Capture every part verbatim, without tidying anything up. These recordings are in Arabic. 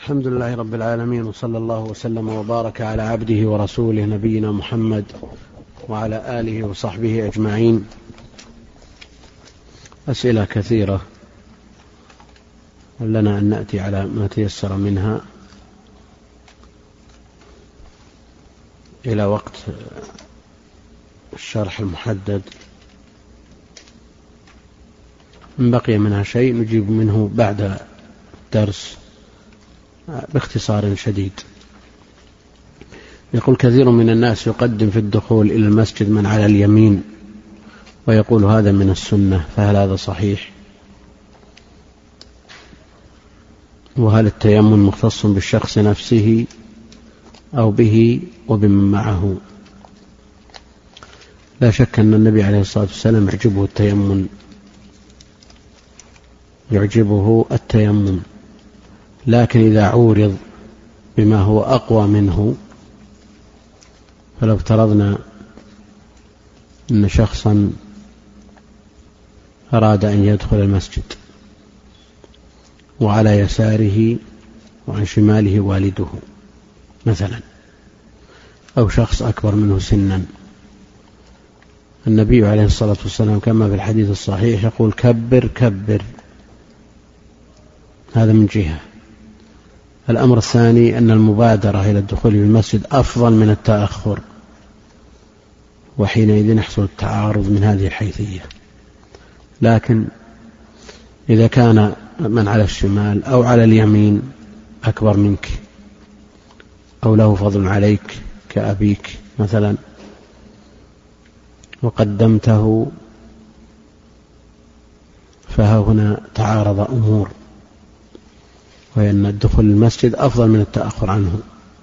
الحمد لله رب العالمين، وصلى الله وسلم وبارك على عبده ورسوله نبينا محمد وعلى آله وصحبه أجمعين. أسئلة كثيرة ولنا أن نأتي على ما تيسر منها إلى وقت الشرح المحدد. إن بقي منها شيء نجيب منه بعد الدرس باختصار شديد. يقول: كثير من الناس يقدم في الدخول إلى المسجد من على اليمين ويقول هذا من السنة، فهل هذا صحيح؟ وهل التيمم مختص بالشخص نفسه أو به وبمن معه؟ لا شك أن النبي عليه الصلاة والسلام يعجبه التيمم يعجبه التيمم لكن إذا عورض بما هو أقوى منه، فلو افترضنا أن شخصا أراد أن يدخل المسجد وعلى يساره وعن شماله والده مثلا، أو شخص أكبر منه سنا، النبي عليه الصلاة والسلام كما في الحديث الصحيح يقول: كبر كبر. هذا من جهة. الأمر الثاني أن المبادرة إلى الدخول في المسجد أفضل من التأخر، وحينئذ يحصل التعارض من هذه الحيثية. لكن إذا كان من على الشمال أو على اليمين أكبر منك أو له فضل عليك كأبيك مثلا وقدمته، فها هنا تعارض أمور، وأن الدخول المسجد أفضل من التأخر عنه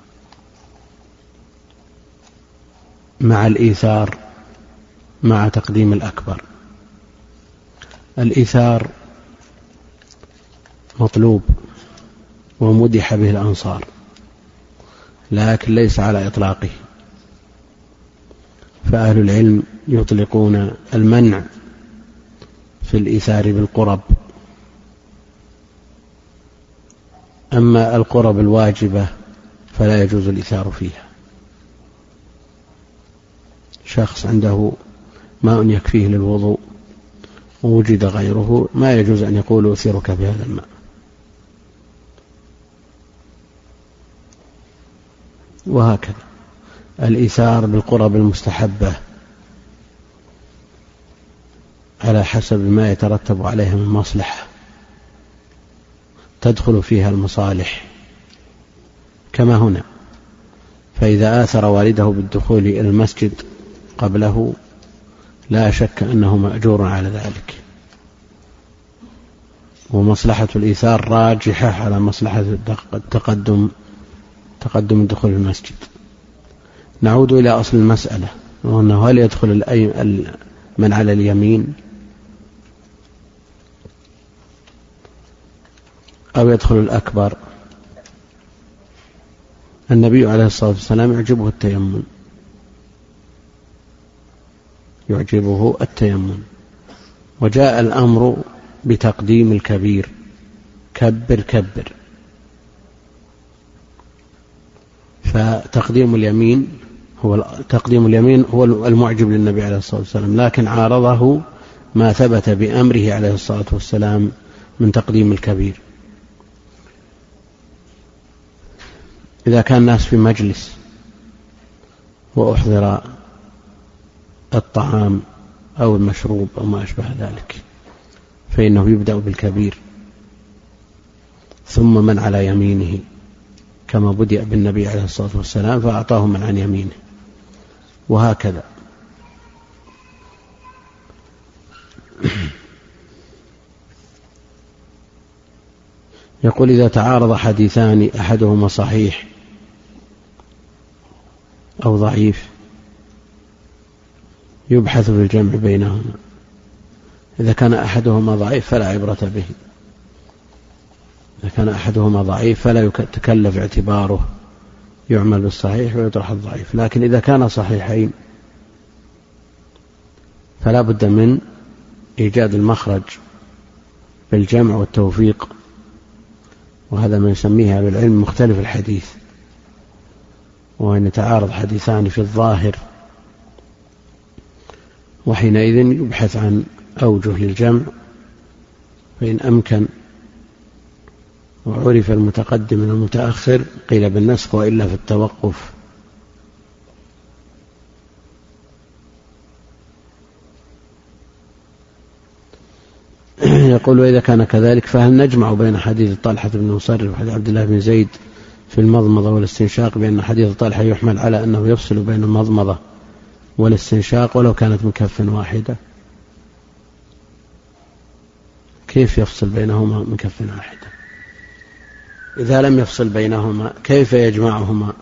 مع الإيثار، مع تقديم الأكبر. الإيثار مطلوب ومدح به الأنصار، لكن ليس على إطلاقه، فأهل العلم يطلقون المنع في الإيثار بالقرب. أما القرب الواجبة فلا يجوز الإيثار فيها. شخص عنده ماء يكفيه للوضوء ووجد غيره، ما يجوز أن يقول أثيرك بهذا الماء. وهكذا الإيثار بالقرب المستحبة على حسب ما يترتب عليها من مصلحة تدخل فيها المصالح كما هنا. فإذا آثر والده بالدخول إلى المسجد قبله لا شك أنه مأجور على ذلك، ومصلحة الإيثار راجحة على مصلحة التقدم تقدم الدخول في المسجد. نعود إلى أصل المسألة، وأنه هل يدخل من على اليمين أو يدخل الأكبر؟ النبي عليه الصلاة والسلام يعجبه التيمم يعجبه التيمم وجاء الأمر بتقديم الكبير: كبر كبر. فتقديم اليمين هو تقديم اليمين هو المعجب للنبي عليه الصلاة والسلام، لكن عارضه ما ثبت بأمره عليه الصلاة والسلام من تقديم الكبير. إذا كان الناس في مجلس وأحضر الطعام أو المشروب أو ما أشبه ذلك، فإنه يبدأ بالكبير ثم من على يمينه، كما بدأ بالنبي عليه الصلاة والسلام فأعطاه من عن يمينه، وهكذا. يقول: إذا تعارض حديثان أحدهما صحيح أو ضعيف يبحث في الجمع بينهما. إذا كان أحدهما ضعيف فلا عبرة به، إذا كان أحدهما ضعيف فلا يتكلف اعتباره، يعمل بالصحيح ويطرح الضعيف. لكن إذا كان صحيحين فلا بد من إيجاد المخرج بالجمع والتوفيق وهذا ما يسميه أهل العلم مختلف الحديث، وأن يتعارض حديثان في الظاهر، وحينئذ يبحث عن أوجه للجمع، فإن أمكن وعرف المتقدم من المتأخر قيل بالنسخ، وإلا في التوقف. يقول: وإذا كان كذلك فهل نجمع بين حديث طلحة بن مصرف وحديث عبد الله بن زيد في المضمضة والاستنشاق، بأن حديث طلحة يحمل على أنه يفصل بين المضمضة والاستنشاق ولو كانت من كف واحدة؟ كيف يفصل بينهما من كف واحدة؟ إذا لم يفصل بينهما كيف يجمعهما؟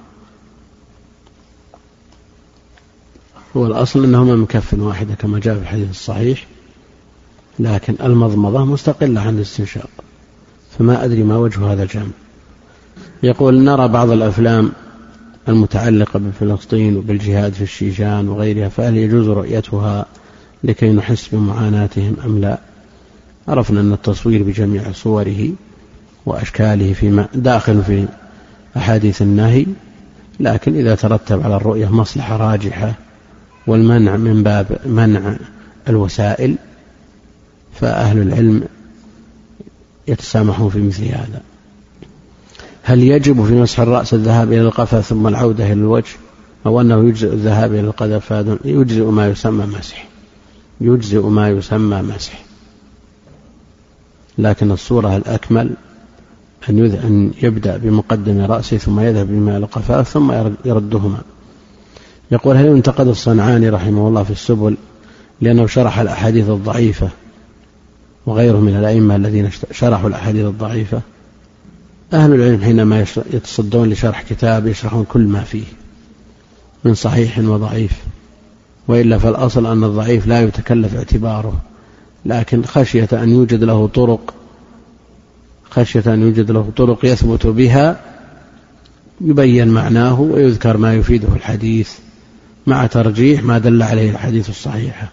هو الأصل أنهما من كف واحدة كما جاء في الحديث الصحيح، لكن المضمضة مستقلة عن الاستنشاق، فما أدري ما وجه هذا الجمع. يقول: نرى بعض الأفلام المتعلقة بفلسطين وبالجهاد في الشيشان وغيرها، فهل يجوز رؤيتها لكي نحس بمعاناتهم أم لا؟ عرفنا أن التصوير بجميع صوره وأشكاله فيما داخل في أحاديث النهي، لكن إذا ترتب على الرؤية مصلحة راجحة والمنع من باب منع الوسائل فأهل العلم يتسامحون في مثل هذا. هل يجب في مسح الرأس الذهاب إلى القفا ثم العودة إلى الوجه، أو أنه يجزئ الذهاب إلى القدم؟ يجزئ ما يسمى مسح، يجزئ ما يسمى مسح، لكن الصورة الأكمل أن يبدأ بمقدم رأسه ثم يذهب بما إلى القفا ثم يردهما. يقول: هل ينتقد الصنعاني رحمه الله في السبل لأنه شرح الأحاديث الضعيفة وغيره من الأئمة الذين شرحوا الأحاديث الضعيفة؟ أهل العلم حينما يتصدون لشرح كتاب يشرحون كل ما فيه من صحيح وضعيف، وإلا فالأصل أن الضعيف لا يتكلف اعتباره، لكن خشية أن يوجد له طرق خشية أن يوجد له طرق يثبت بها يبين معناه ويذكر ما يفيده الحديث مع ترجيح ما دل عليه الحديث الصحيحة.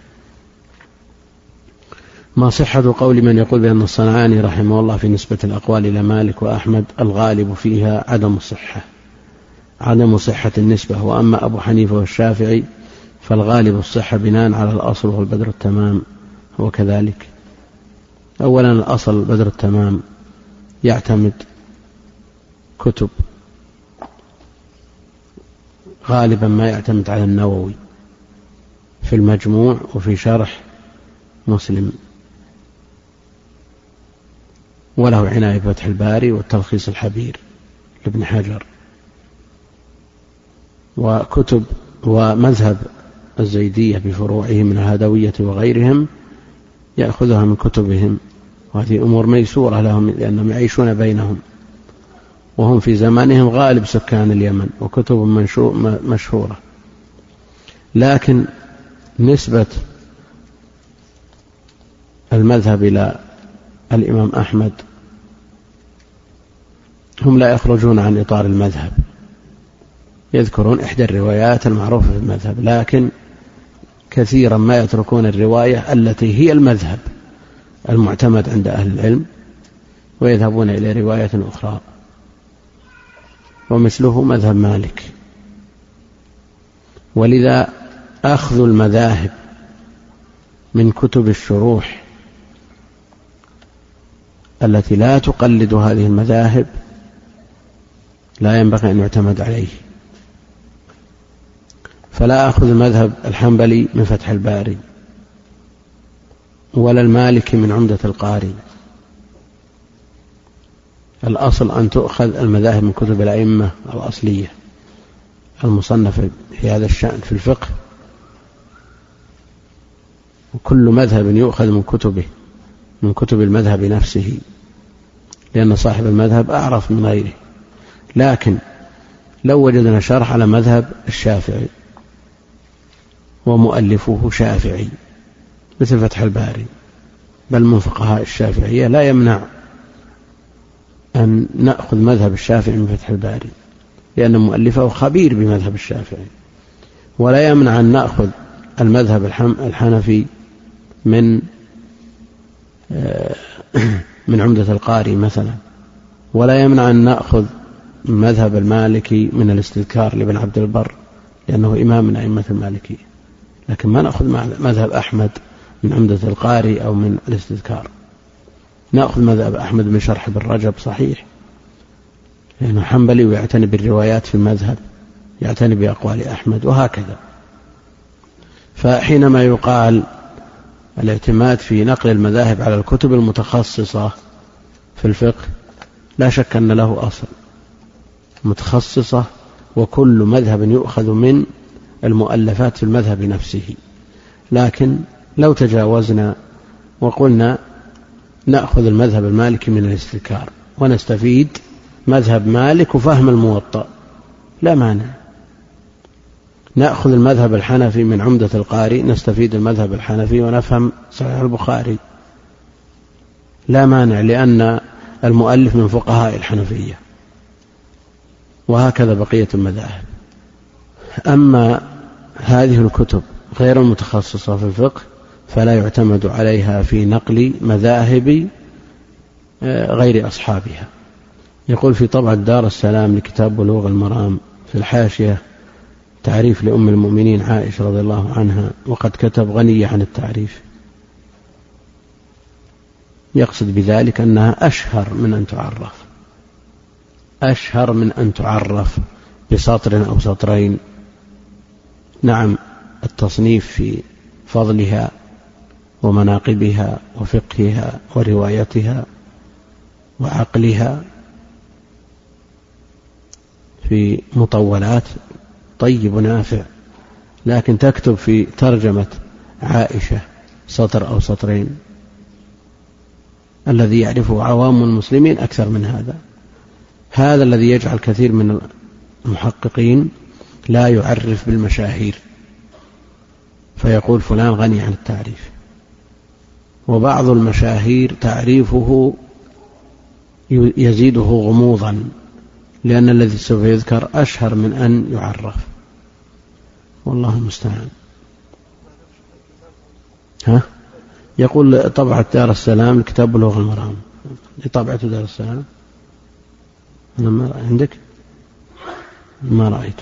ما صحة قول من يقول بأن الصنعاني رحمه الله في نسبة الأقوال إلى مالك وأحمد الغالب فيها عدم الصحة عدم صحة النسبة، وأما أبو حنيفة والشافعي فالغالب الصحة بناء على الأصل وهو البدر التمام؟ هو كذلك. أولا الأصل بدر التمام يعتمد كتب غالبا ما يعتمد على النووي في المجموع وفي شرح مسلم، وله عناية بفتح الباري والتلخيص الحبير لابن حجر، وكتب ومذهب الزيدية بفروعه من الهدوية وغيرهم يأخذها من كتبهم، وهذه أمور ميسورة لهم لأنهم يعيشون بينهم وهم في زمانهم غالب سكان اليمن، وكتب مشهورة. لكن نسبة المذهب إلى الإمام أحمد هم لا يخرجون عن إطار المذهب، يذكرون إحدى الروايات المعروفة في المذهب، لكن كثيرا ما يتركون الرواية التي هي المذهب المعتمد عند أهل العلم ويذهبون إلى رواية أخرى، ومثله مذهب مالك. ولذا أخذ المذاهب من كتب الشروح التي لا تقلد هذه المذاهب لا ينبغي أن يعتمد عليه، فلا أخذ المذهب الحنبلي من فتح الباري ولا المالكي من عمدة القاري. الأصل أن تؤخذ المذاهب من كتب الأئمة الأصلية المصنفة في هذا الشأن في الفقه، وكل مذهب يؤخذ من كتبه من كتب المذهب نفسه، لأن صاحب المذهب أعرف من غيره. لكن لو وجدنا شرح على مذهب الشافعي ومؤلفه شافعي مثل فتح الباري بل من فقهاء الشافعية، لا يمنع أن نأخذ مذهب الشافعي من فتح الباري لأن مؤلفه خبير بمذهب الشافعي، ولا يمنع أن نأخذ المذهب الحنفي من من عمدة القاري مثلا ولا يمنع أن نأخذ مذهب المالكي من الاستذكار لابن عبد البر لأنه إمام من أئمة المالكية، لكن ما نأخذ مذهب أحمد من عمدة القاري أو من الاستذكار. نأخذ مذهب أحمد من شرح ابن رجب صحيح لأنه حنبلي ويعتني بالروايات في المذهب، يعتني بأقوال أحمد وهكذا. فحينما يقال الاعتماد في نقل المذاهب على الكتب المتخصصة في الفقه لا شك أن له أصل متخصصة، وكل مذهب يؤخذ من المؤلفات في المذهب نفسه. لكن لو تجاوزنا وقلنا نأخذ المذهب المالكي من الاستذكار ونستفيد مذهب مالك وفهم الموطأ لا مانع. نأخذ المذهب الحنفي من عمدة القاري نستفيد المذهب الحنفي ونفهم صحيح البخاري لا مانع، لأن المؤلف من فقهاء الحنفية، وهكذا بقية المذاهب. أما هذه الكتب غير المتخصصة في الفقه فلا يعتمد عليها في نقل مذاهب غير أصحابها. يقول في طبعة دار السلام لكتاب بلوغ المرام في الحاشية تعريف لأم المؤمنين عائشة رضي الله عنها، وقد كتب غنية عن التعريف، يقصد بذلك أنها أشهر من أن تعرف، أشهر من أن تعرف بسطر أو سطرين. نعم التصنيف في فضلها ومناقبها وفقهها وروايتها وعقلها في مطولات طيب ونافع، لكن تكتب في ترجمة عائشة سطر أو سطرين الذي يعرفه عوام المسلمين أكثر من هذا. هذا الذي يجعل كثير من المحققين لا يعرف بالمشاهير فيقول فلان غني عن التعريف، وبعض المشاهير تعريفه يزيده غموضا لأن الذي سوف يذكر أشهر من أن يعرف، والله المستعان. ها؟ يقول طبعة دار السلام لكتاب بلوغ المرام، طبعة دار السلام أنا ما عندك ما رأيته.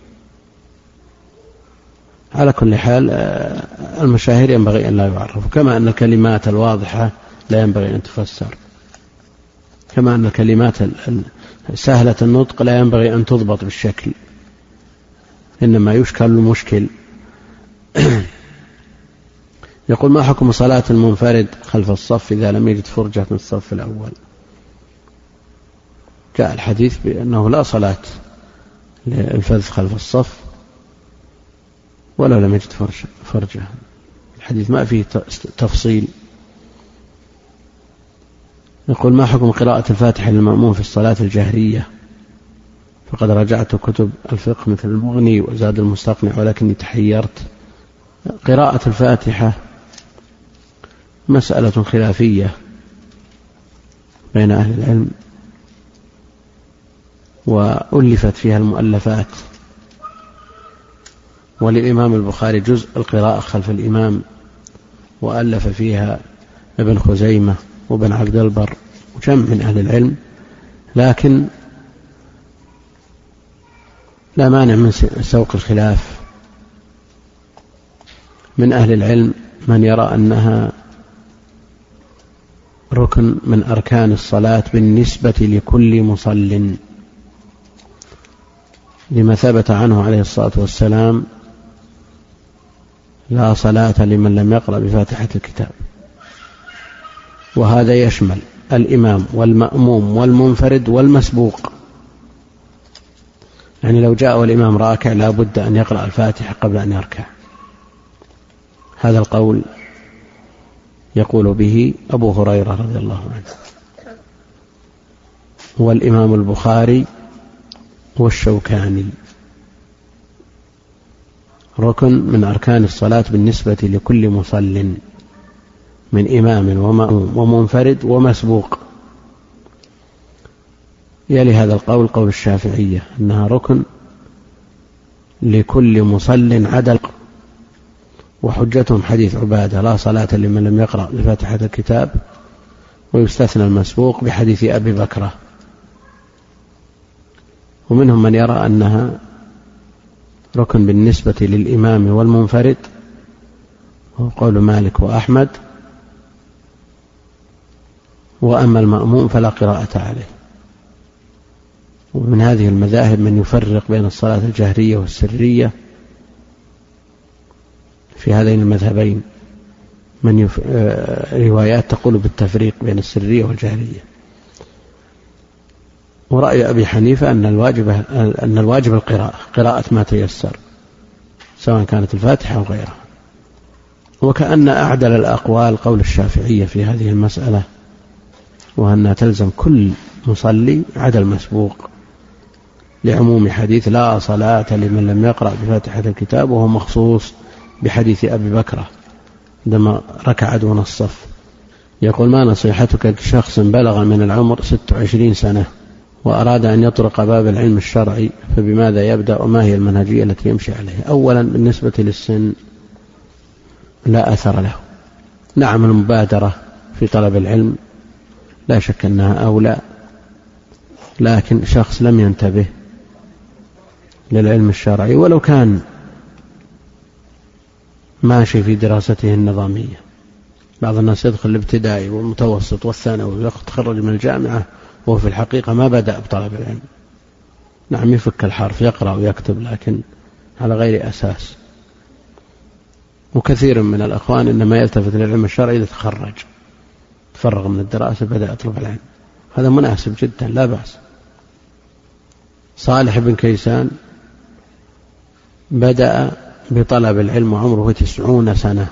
على كل حال المشاهير ينبغي أن لا يعرفوا، كما أن الكلمات الواضحة لا ينبغي أن تفسر، كما أن الكلمات سهلة النطق لا ينبغي أن تضبط بالشكل، إنما يشكل المشكل. يقول ما حكم صلاة المنفرد خلف الصف إذا لم يجد فرجة من الصف الأول؟ جاء الحديث بأنه لا صلاة للفذ خلف الصف ولو لم يجد فرجة، الحديث ما فيه تفصيل. يقول ما حكم قراءة الفاتحة للمأموم في الصلاة الجهرية؟ فقد رجعت كتب الفقه مثل المغني وزاد المستقنع ولكني تحيرت. قراءة الفاتحة مسألة خلافية بين أهل العلم وألفت فيها المؤلفات، وللإمام البخاري جزء القراءة خلف الإمام وألف فيها ابن خزيمة وابن عبد البر وجمع من أهل العلم، لكن لا مانع من سوق الخلاف. من أهل العلم من يرى أنها ركن من أركان الصلاة بالنسبة لكل مصل، لما ثبت عنه عليه الصلاة والسلام لا صلاة لمن لم يقرأ بفاتحة الكتاب، وهذا يشمل الإمام والمأموم والمنفرد والمسبوق. يعني لو جاء والإمام راكع لا بد أن يقرأ الفاتحة قبل أن يركع. هذا القول يقول به أبو هريرة رضي الله عنه والإمام البخاري والشوكاني، ركن من أركان الصلاة بالنسبة لكل مصل من إمام ومأموم ومنفرد ومسبوق. يلي هذا القول قول الشافعية أنها ركن لكل مصل عدل، وحجتهم حديث عبادة لا صلاة لمن لم يقرأ بفاتحة الكتاب، ويستثنى المسبوق بحديث أبي بكرة ومنهم من يرى أنها ركن بالنسبة للإمام والمنفرد، وهو قول مالك وأحمد، وأما المأموم فلا قراءة عليه. ومن هذه المذاهب من يفرق بين الصلاة الجهرية والسرية في هذين المذهبين، من يف... روايات تقول بالتفريق بين السرية والجهرية. ورأي أبي حنيفة أن الواجب أن الواجب القراءة قراءة ما تيسر، سواء كانت الفاتحة أو غيرها. وكأن أعدل الأقوال قول الشافعية في هذه المسألة، وأنها تلزم كل مصلي عدل مسبوق، لعموم حديث لا صلاة لمن لم يقرأ بفاتحة الكتاب، وهو مخصوص بحديث أبي بكرة عندما ركع دون الصف. يقول: ما نصيحتك لشخص بلغ من العمر ست وعشرين سنة وأراد أن يطرق باب العلم الشرعي، فبماذا يبدأ وما هي المنهجية التي يمشي عليها؟ أولا، بالنسبة للسن لا أثر له. نعم، المبادرة في طلب العلم لا شك أنها أولى، لكن شخص لم ينتبه للعلم الشرعي ولو كان ماشي في دراسته النظامية. بعض الناس يدخل الابتدائي والمتوسط والثانوي ويتخرج من الجامعة وهو في الحقيقة ما بدأ بطلب العلم. نعم، يفك الحرف، يقرأ ويكتب، لكن على غير أساس. وكثير من الأخوان إنما يلتفت للعلم الشرعي إذا تخرج، تفرغ من الدراسة بدأ يطلب العلم. هذا مناسب جدا، لا بأس. صالح بن كيسان بدأ بطلب العلم وعمره تسعون سنة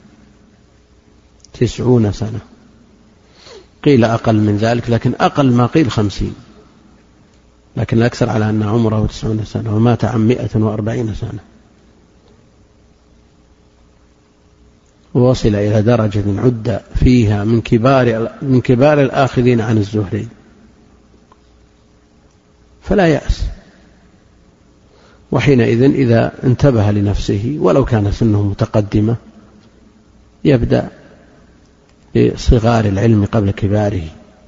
تسعون سنة قيل أقل من ذلك، لكن أقل ما قيل خمسين، لكن الأكثر على أن عمره تسعون سنة، ومات عن مئة وأربعين سنة، ووصل إلى درجة عد فيها من كبار من كبار الآخذين عن الزهري. فلا يأس، وحينئذ إذا انتبه لنفسه ولو كان سنه متقدمة يبدأ بصغار العلم قبل كباره،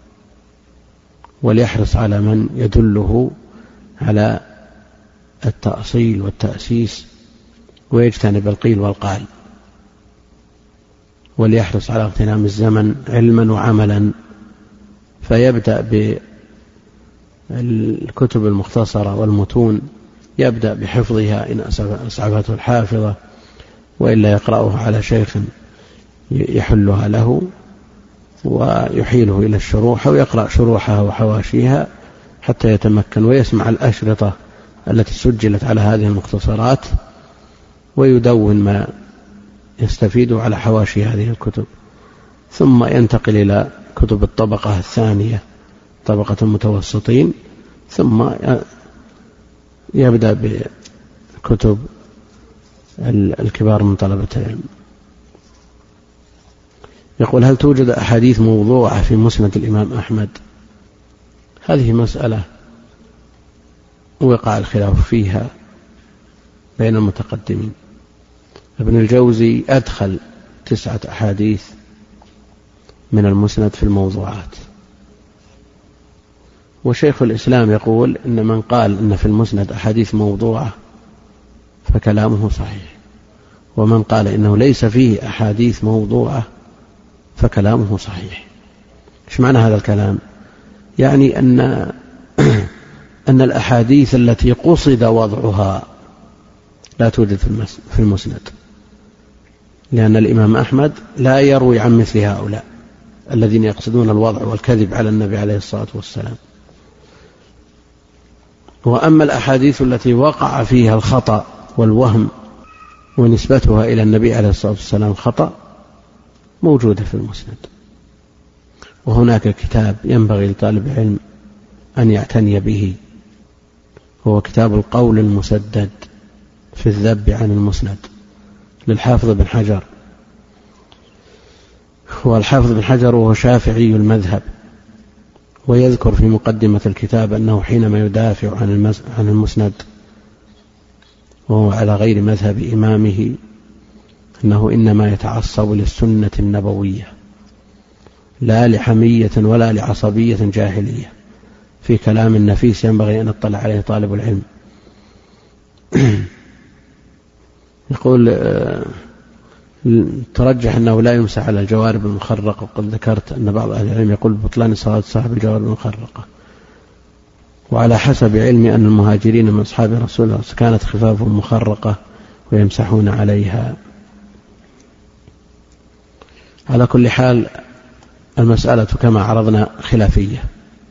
وليحرص على من يدله على التأصيل والتأسيس، ويجتنب القيل والقال، وليحرص على اغتنام الزمن علما وعملا. فيبدأ بالكتب المختصرة والمتون، يبدأ بحفظها إن أصعبته الحافظة، وإلا يقرأها على شيخ يحلها له ويحيله إلى الشروح، ويقرأ شروحها وحواشيها حتى يتمكن، ويسمع الأشرطة التي سجلت على هذه المختصرات، ويدون ما يستفيد على حواشي هذه الكتب. ثم ينتقل إلى كتب الطبقة الثانية، طبقة المتوسطين، ثم يبدأ بكتب الكبار من طلبة العلم. يقول: هل توجد أحاديث موضوعة في مسند الإمام أحمد؟ هذه مسألة وقع الخلاف فيها بين المتقدمين. ابن الجوزي أدخل تسعة أحاديث من المسند في الموضوعات، وشيخ الإسلام يقول إن من قال إن في المسند أحاديث موضوعة فكلامه صحيح، ومن قال إنه ليس فيه أحاديث موضوعة فكلامه صحيح. إيش معنى هذا الكلام؟ يعني أن أن الأحاديث التي قصد وضعها لا توجد في المسند، لأن الإمام أحمد لا يروي عن مثل هؤلاء الذين يقصدون الوضع والكذب على النبي عليه الصلاة والسلام. وأما الأحاديث التي وقع فيها الخطأ والوهم ونسبتها إلى النبي عليه الصلاة والسلام خطأ موجودة في المسند. وهناك كتاب ينبغي لطالب العلم أن يعتني به، هو كتاب القول المسدد في الذب عن المسند للحافظ بن حجر. والحافظ بن حجر وهو شافعي المذهب، ويذكر في مقدمة الكتاب أنه حينما يدافع عن المسند وهو على غير مذهب إمامه أنه إنما يتعصب للسنة النبوية لا لحمية ولا لعصبية جاهلية، في كلام نفيس ينبغي أن يطلع عليه طالب العلم. يقول ترجح أنه لا يمسح على الجوارب المخرقة، وقد ذكرت أن بعض أهل العلم يقول بطلان صلاة صاحب الجوارب المخرقة، وعلى حسب علمي أن المهاجرين من أصحاب رسول الله كانت خفافهم مخرقة ويمسحون عليها. على كل حال المسألة كما عرضنا خلافية،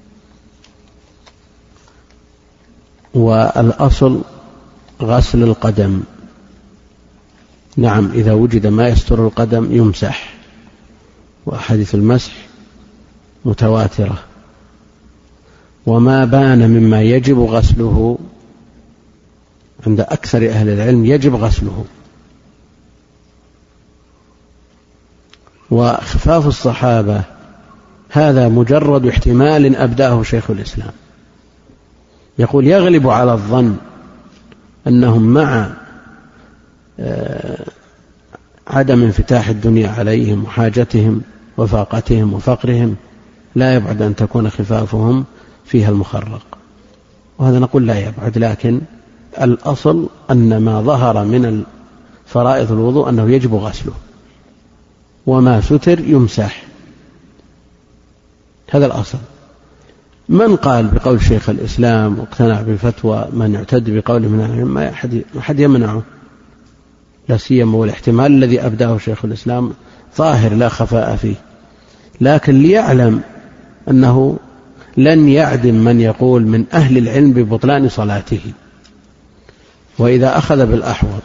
والأصل غسل القدم. نعم إذا وجد ما يستر القدم يمسح، وأحاديث المسح متواترة، وما بان مما يجب غسله عند أكثر أهل العلم يجب غسله. وخفاف الصحابة هذا مجرد احتمال أبداه شيخ الإسلام، يقول يغلب على الظن أنهم مع عدم انفتاح الدنيا عليهم وحاجتهم وفاقتهم وفقرهم لا يبعد أن تكون خفافهم فيها المخرق، وهذا نقول لا يبعد، لكن الأصل أن ما ظهر من فرائض الوضوء أنه يجب غسله، وما ستر يمسح، هذا الأصل. من قال بقول شيخ الإسلام واقتنع بفتوى من يعتد بقوله من العلم ما أحد يمنعه، لا سيما والاحتمال الذي أبداه شيخ الإسلام ظاهر لا خفاء فيه، لكن ليعلم أنه لن يعدم من يقول من أهل العلم ببطلان صلاته. وإذا أخذ بالأحوط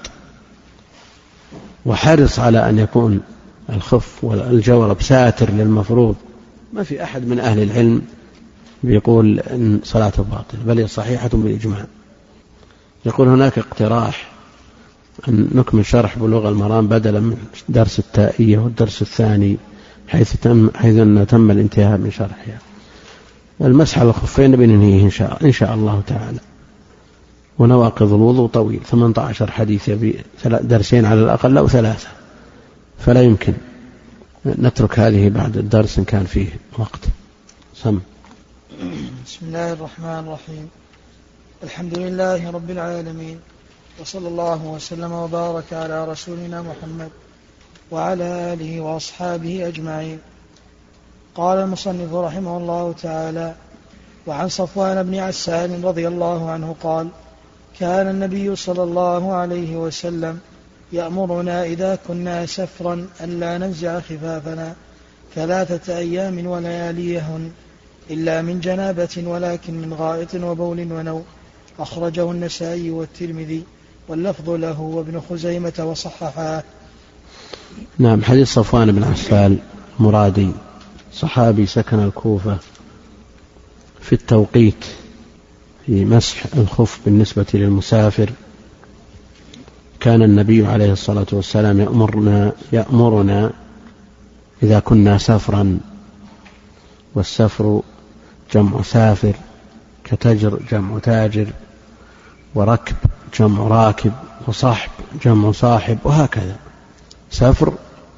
وحرص على أن يكون الخف والجورب ساتر للمفروض، ما في أحد من أهل العلم بيقول أن صلاته باطل، بل هي صحيحة بالإجماع. يقول هناك اقتراح أن نكمل شرح بلوغ المرام بدلا من درس التائية والدرس الثاني، حيث تم حيث أن تم الانتهاء من شرحها. المسح على الخفين بننهيه إن شاء, إن شاء الله تعالى. ونواقض الوضوء طويل، ثمانية عشر حديث يبي درسين على الأقل أو ثلاثة، فلا يمكن نترك هذه بعد الدرس إن كان فيه وقت. سم. بسم الله الرحمن الرحيم. الحمد لله رب العالمين، وصلى الله وسلم وبارك على رسولنا محمد وعلى آله وأصحابه أجمعين. قال المصنف رحمه الله تعالى: وعن صفوان بن عسال رضي الله عنه قال: كان النبي صلى الله عليه وسلم يأمرنا إذا كنا سفرا ألا ننزع خفافنا ثلاثة أيام ولياليهن إلا من جنابة ولكن من غائط وبول ونوم. أخرجه النسائي والترمذي واللفظ له وابن خزيمة وصححاه. نعم. حديث صفوان بن عسال مرادي، صحابي سكن الكوفة، في التوقيت في مسح الخف بالنسبة للمسافر. كان النبي عليه الصلاة والسلام يأمرنا, يأمرنا إذا كنا سفرا، والسفر جمع سافر، كتجر جمع تاجر، وركب جمع راكب، وصحب جمع صاحب، وهكذا. سفر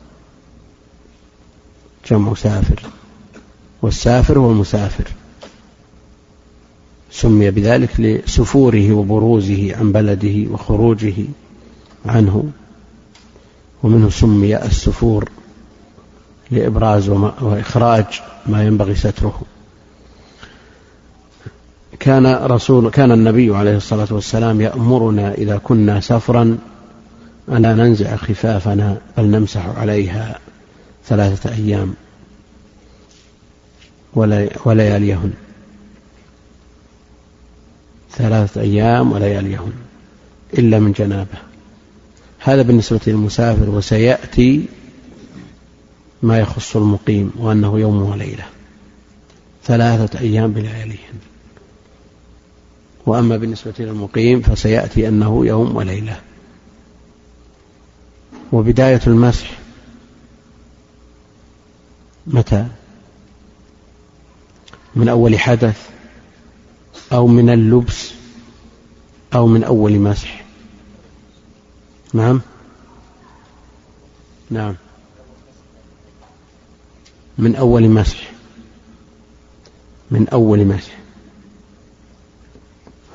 جمع سافر، والسافر هو المسافر، سمي بذلك لسفوره وبروزه عن بلده وخروجه عنه، ومنه سمي السفور لإبراز وإخراج ما ينبغي ستره. كان رسول كان النبي عليه الصلاة والسلام يأمرنا إذا كنا سفرا أن لا ننزع خفافنا بل نمسح عليها ثلاثة أيام ولياليهن، ثلاثة أيام ولياليهن إلا من جنابه. هذا بالنسبة للمسافر، وسيأتي ما يخص المقيم وأنه يوم وليلة، ثلاثة أيام بلياليهن. وأما بالنسبة للمقيم فسيأتي أنه يوم وليلة. وبداية المسح متى؟ من أول حدث أو من اللبس أو من أول مسح؟ نعم نعم من أول مسح، من أول مسح.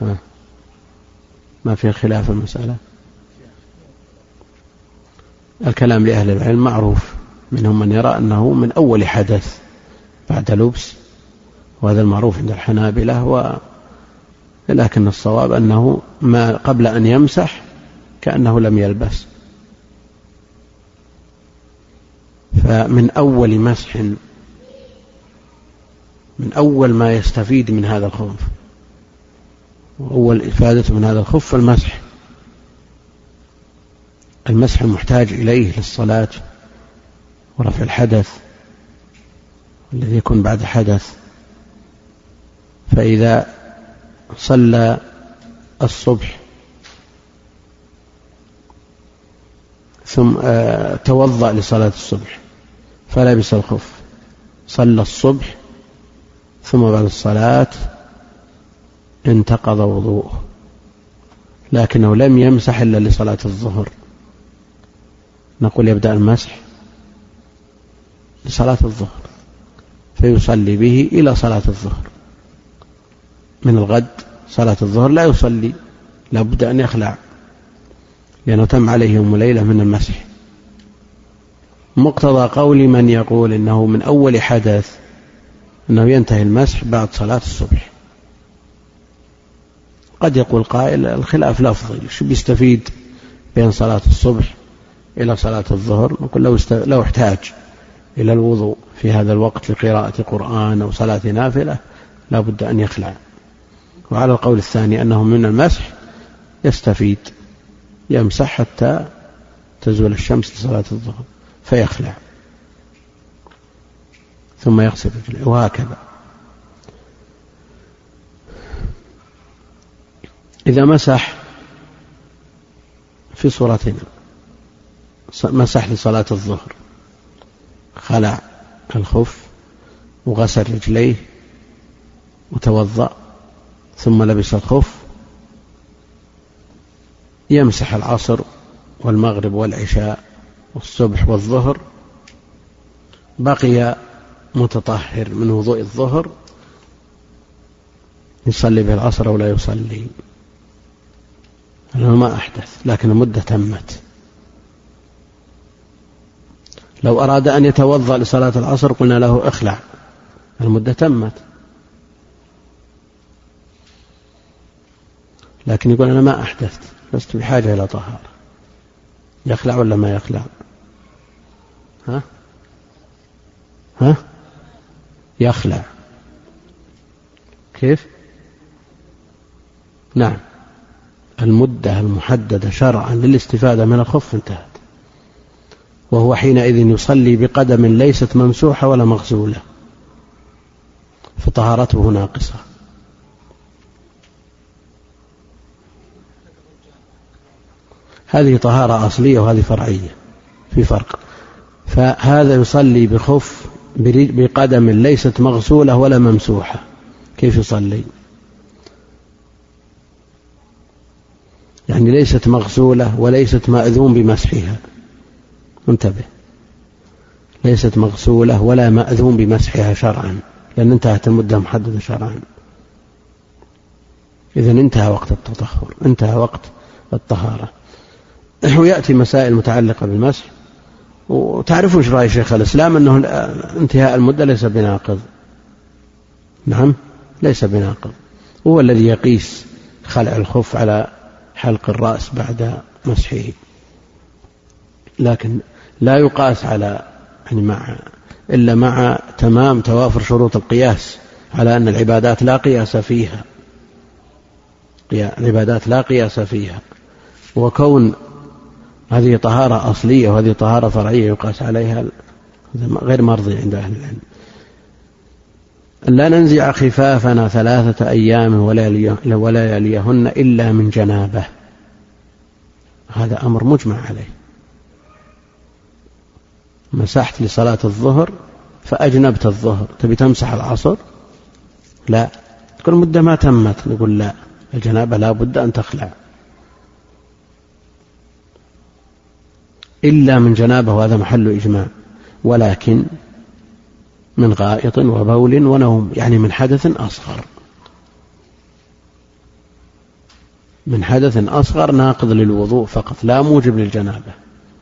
ها. ما في خلاف المسألة. الكلام لأهل العلم معروف، منهم من يرى أنه من أول حدث بعد لبس، وهذا المعروف عند الحنابلة، و... لكن الصواب أنه ما قبل أن يمسح كأنه لم يلبس. فمن أول مسح، من أول ما يستفيد من هذا الخف، وأول إفادة من هذا الخف المسح، المسح المحتاج إليه للصلاة ورفع الحدث الذي يكون بعد حدث. فإذا صلى الصبح ثم توضأ لصلاة الصبح فلبس الخف، صلى الصبح ثم بعد الصلاة انتقض وضوءه، لكنه لم يمسح إلا لصلاة الظهر، نقول يبدأ المسح لصلاة الظهر فيصلي به إلى صلاة الظهر. من الغد صلاة الظهر لا يصلي، لا بد أن يخلع، لأنه تم عليه يوم ليلة من المسح. مقتضى قول من يقول إنه من أول حدث أنه ينتهي المسح بعد صلاة الصبح. قد يقول قائل الخلاف لفظي، شو بيستفيد بين صلاة الصبح إلى صلاة الظهر؟ نقول لو, است... لو احتاج إلى الوضوء في هذا الوقت لقراءة قرآن أو صلاة نافلة لا بد أن يخلع. وعلى القول الثاني أنه من المسح يستفيد، يمسح حتى تزول الشمس لصلاة الظهر فيخلع ثم يغسل رجله، وهكذا. إذا مسح في صورتين، مسح لصلاة الظهر، خلع الخف وغسل رجليه وتوضأ ثم لبس الخف، يمسح العصر والمغرب والعشاء والصبح والظهر، بقي متطهر من وضوء الظهر، يصلي به العصر ولا يصلي لأنه ما أحدث، لكن المدة تمت. لو أراد أن يتوضأ لصلاة العصر قلنا له اخلع، المدة تمت، لكن يقول أنا ما أحدثت، لست بحاجة إلى طهارة، يخلع ولا ما يخلع؟ ها؟ ها؟ يخلع. كيف؟ نعم، المدة المحددة شرعا للاستفادة من الخف انتهت، وهو حينئذ يصلي بقدم ليست ممسوحة ولا مغسولة، فطهارته ناقصة. هذه طهارة أصلية وهذه فرعية، في فرق. فهذا يصلي بخف بقدم ليست مغسولة ولا ممسوحة، كيف يصلي؟ يعني ليست مغسولة وليست مأذون بمسحها، انتبه، ليست مغسولة ولا مأذون بمسحها شرعا، لأن انتهت المدة محددة شرعا. إذن انتهى وقت التطهر، انتهى وقت الطهارة. ويأتي مسائل متعلقة بالمسح، وتعرفوا ايش رأي شيخ الإسلام أنه انتهاء المدة ليس بناقض. نعم، ليس بناقض، هو الذي يقيس خلع الخف على حلق الرأس بعد مسحه، لكن لا يقاس على يعني مع إلا مع تمام توافر شروط القياس على أن العبادات لا قياس فيها، العبادات لا قياس فيها، وكون هذه طهارة أصلية وهذه طهارة فرعية يقاس عليها غير مرضي عند أهل العلم. لا ننزع خفافنا ثلاثة أيام ولا يليهن إلا من جنابه، هذا أمر مجمع عليه. مسحت لصلاة الظهر فأجنبت الظهر، تبي تمسح العصر؟ لا، تقول المدة ما تمت، نقول لا، الجنابة لا بد أن تخلع إلا من جنابه، وهذا محل إجماع، ولكن من غائط وبول ونوم، يعني من حدث أصغر. من حدث أصغر ناقض للوضوء فقط لا موجب للجنابة.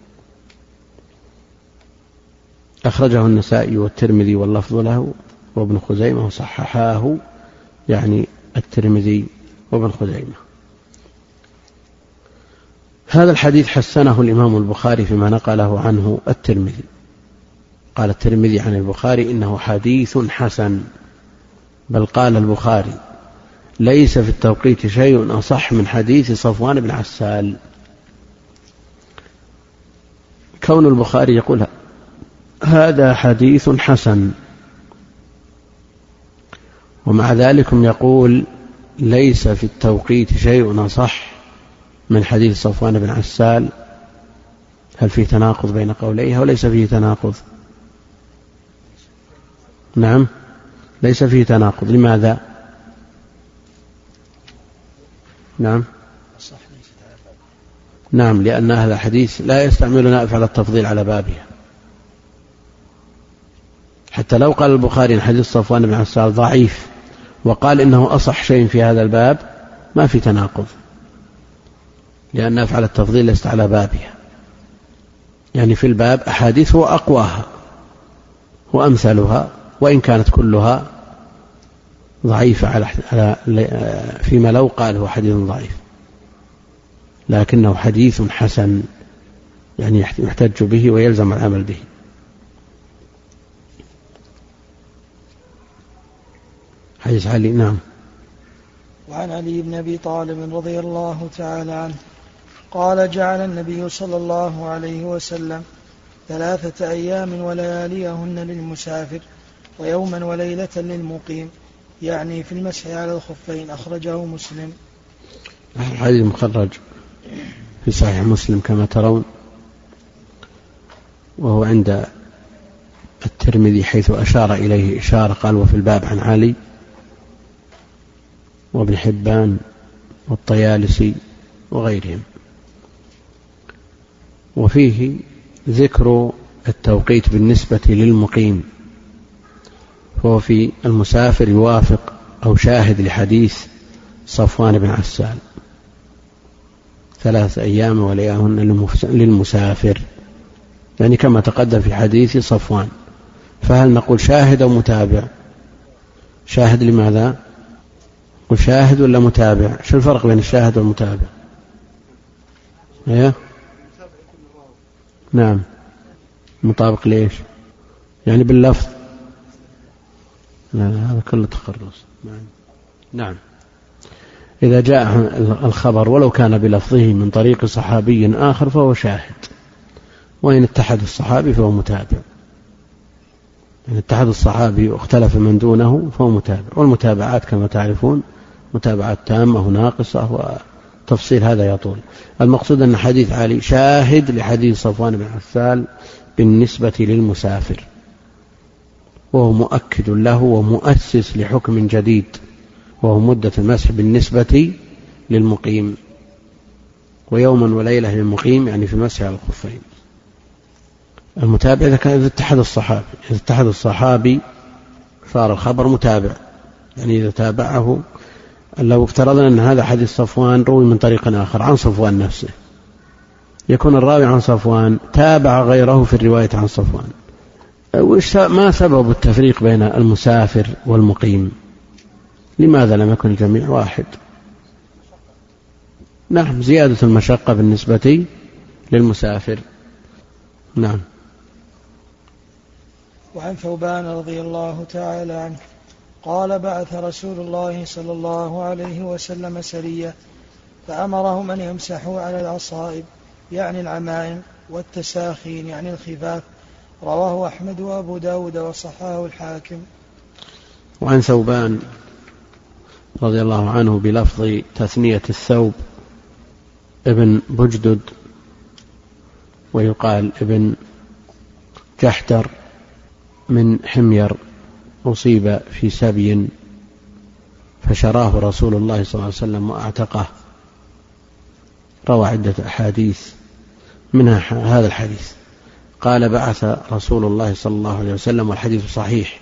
أخرجه النسائي والترمذي واللفظ له وابن خزيمة وصححاه، يعني الترمذي وابن خزيمة. هذا الحديث حسنه الإمام البخاري فيما نقله عنه الترمذي. قال الترمذي عن البخاري إنه حديث حسن، بل قال البخاري ليس في التوقيت شيء أصح من حديث صفوان بن عسال. كون البخاري يقول هذا حديث حسن ومع ذلك يقول ليس في التوقيت شيء أصح من حديث صفوان بن عسال، هل في تناقض بين قوليها وليس فيه تناقض؟ نعم ليس فيه تناقض. لماذا؟ نعم نعم لأن هذا الحديث لا يستعملنا أفعل التفضيل على بابها. حتى لو قال البخاري إن حديث صفوان بن عسال ضعيف وقال إنه أصح شيء في هذا الباب ما في تناقض، لأن أفعل التفضيل ليست على بابها. يعني في الباب أحاديث هو أقواها وأمثلها، وإن كانت كلها ضعيفة على فيما لو قال هو حديث ضعيف، لكنه حديث حسن يعني يحتج به ويلزم العمل به. حديث علي. نعم. وعن علي بن أبي طالب رضي الله تعالى عنه قال جعل النبي صلى الله عليه وسلم ثلاثة أيام ولياليهن للمسافر ويوما وليلة للمقيم، يعني في المسح على الخفين. أخرجه مسلم. الحديث مخرج في صحيح مسلم كما ترون، وهو عند الترمذي حيث أشار إليه إشارة، قال وفي الباب عن علي وابن حبان والطيالسي وغيرهم. وفيه ذكر التوقيت بالنسبة للمقيم، فهو في المسافر يوافق أو شاهد لحديث صفوان بن عسال ثلاث أيام ولياليهن للمسافر، يعني كما تقدم في حديث صفوان. فهل نقول شاهد أو متابع؟ شاهد. لماذا؟ قل شاهد ولا متابع؟ شو الفرق بين الشاهد والمتابع؟ ايه؟ نعم مطابق ليش؟ يعني باللفظ؟ لا لا هذا كله تخرص. نعم إذا جاء الخبر ولو كان بلفظه من طريق صحابي آخر فهو شاهد، وإن اتحد الصحابي فهو متابع. إن اتحد الصحابي واختلف من دونه فهو متابع. والمتابعات كما تعرفون متابعات تامة وناقصة، وتفصيل هذا يطول. المقصود أن حديث علي شاهد لحديث صفوان بن عسال بالنسبة للمسافر، وهو مؤكد له ومؤسس لحكم جديد، وهو مدة المسح بالنسبة للمقيم، ويوما وليلة للمقيم يعني في المسح على الخفين. المتابع إذا كان إذا اتحد الصحابي إذا اتحد الصحابي صار الخبر متابع، يعني إذا تابعه. لو افترضنا أن هذا حديث صفوان روي من طريق آخر عن صفوان نفسه، يكون الراوي عن صفوان تابع غيره في الرواية عن صفوان. ما سبب التفريق بين المسافر والمقيم؟ لماذا لم يكن الجميع واحد؟ نعم زيادة المشقة بالنسبة للمسافر. نعم. وعن ثوبان رضي الله تعالى عنه قال بعث رسول الله صلى الله عليه وسلم سرية فأمرهم أن يمسحوا على العصائب يعني العمائم، والتساخين يعني الخفاف. رواه أحمد وأبو داود وصححه الحاكم. وعن ثوبان رضي الله عنه بلفظ تثنية الثوب ابن بجدد، ويقال ابن جحدر، من حمير أصيب في سبي فشراه رسول الله صلى الله عليه وسلم وأعتقه. روى عدة أحاديث منها هذا الحديث. قال بعث رسول الله صلى الله عليه وسلم، والحديث صحيح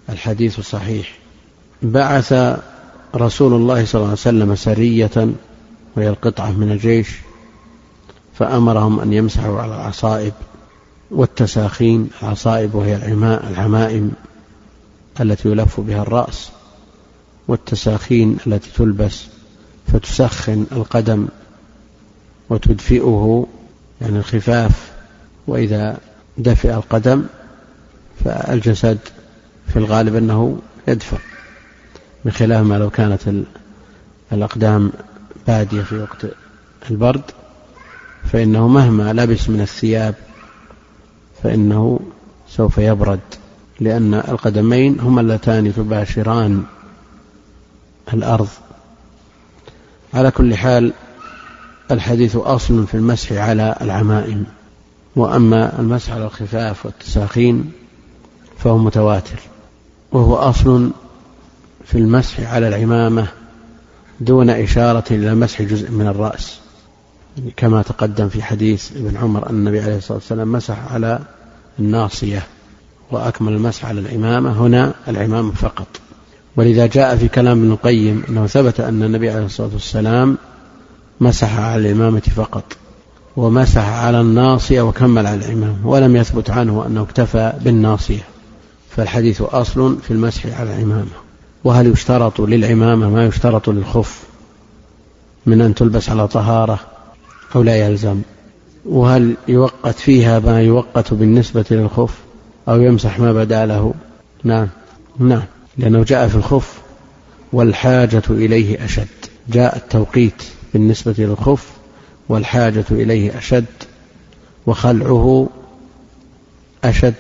الحديث صحيح بعث رسول الله صلى الله عليه وسلم سرية وهي القطعة من الجيش، فأمرهم أن يمسحوا على العصائب والتساخين. العصائب وهي العمائم التي يلف بها الرأس، والتساخين التي تلبس فتسخن القدم وتدفئه، يعني الخفاف. وإذا دفئ القدم فالجسد في الغالب أنه يدفع، بخلاف ما لو كانت الأقدام بادية في وقت البرد، فإنه مهما لبس من الثياب فإنه سوف يبرد، لأن القدمين هما اللتان تباشران الأرض. على كل حال الحديث أصل في المسح على العمائم، وأما المسح على الخفاف والتساخين فهو متواتر، وهو أصل في المسح على العمامة دون إشارة إلى مسح جزء من الرأس، كما تقدم في حديث ابن عمر أن النبي عليه الصلاة والسلام مسح على الناصية، وأكمل المسح على العمامة هنا العمامة فقط. ولذا جاء في كلام ابن القيم أنه ثبت أن النبي عليه الصلاة والسلام مسح على العمامة فقط، ومسح على الناصية وكمل على العمامة، ولم يثبت عنه أنه اكتفى بالناصية. فالحديث أصل في المسح على العمامة. وهل يشترط للعمامة ما يشترط للخف من أن تلبس على طهارة أو لا يلزم؟ وهل يوقت فيها ما يوقت بالنسبة للخف أو يمسح ما بدا له؟ نعم نعم، لأنه جاء في الخف والحاجة إليه أشد. جاء التوقيت بالنسبة للخف والحاجة إليه أشد، وخلعه أشد،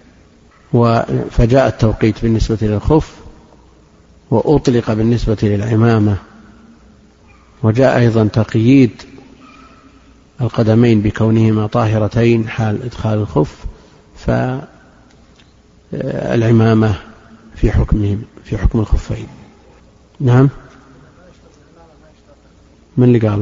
فجاء التوقيت بالنسبة للخف وأطلق بالنسبة للعمامة. وجاء أيضا تقييد القدمين بكونهما طاهرتين حال إدخال الخف، فالعمامة في حكمهم في حكم الخفين. نعم، من اللي قالوا؟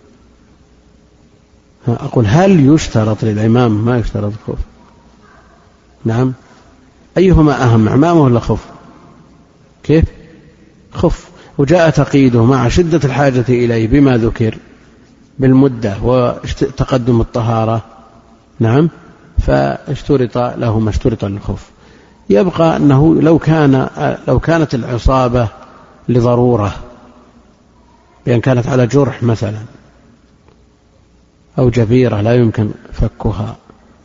أقول هل يشترط للعمام ما يشترط الخف؟ نعم، أيهما أهم، عمامة ولا خف؟ كيف؟ خف. وجاء تقييده مع شدة الحاجة إليه بما ذكر بالمدة وتقدم الطهارة. نعم، فاشترط له ما اشترط للخف. يبقى أنه لو كان لو كانت العصابة لضرورة، بأن كانت على جرح مثلا أو جبيرة لا يمكن فكها،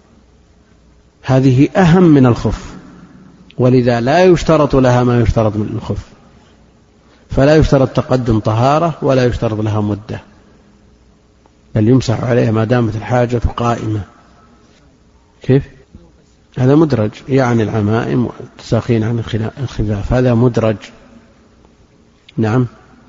هذه أهم من الخف، ولذا لا يشترط لها ما يشترط من الخف، فلا يشترط تقدم طهارة ولا يشترط لها مدة، بل يمسح عليها ما دامت الحاجة قائمة. كيف؟ هذا مدرج، يعني العمائم والتساخين عن الخفاف، هذا مدرج. نعم،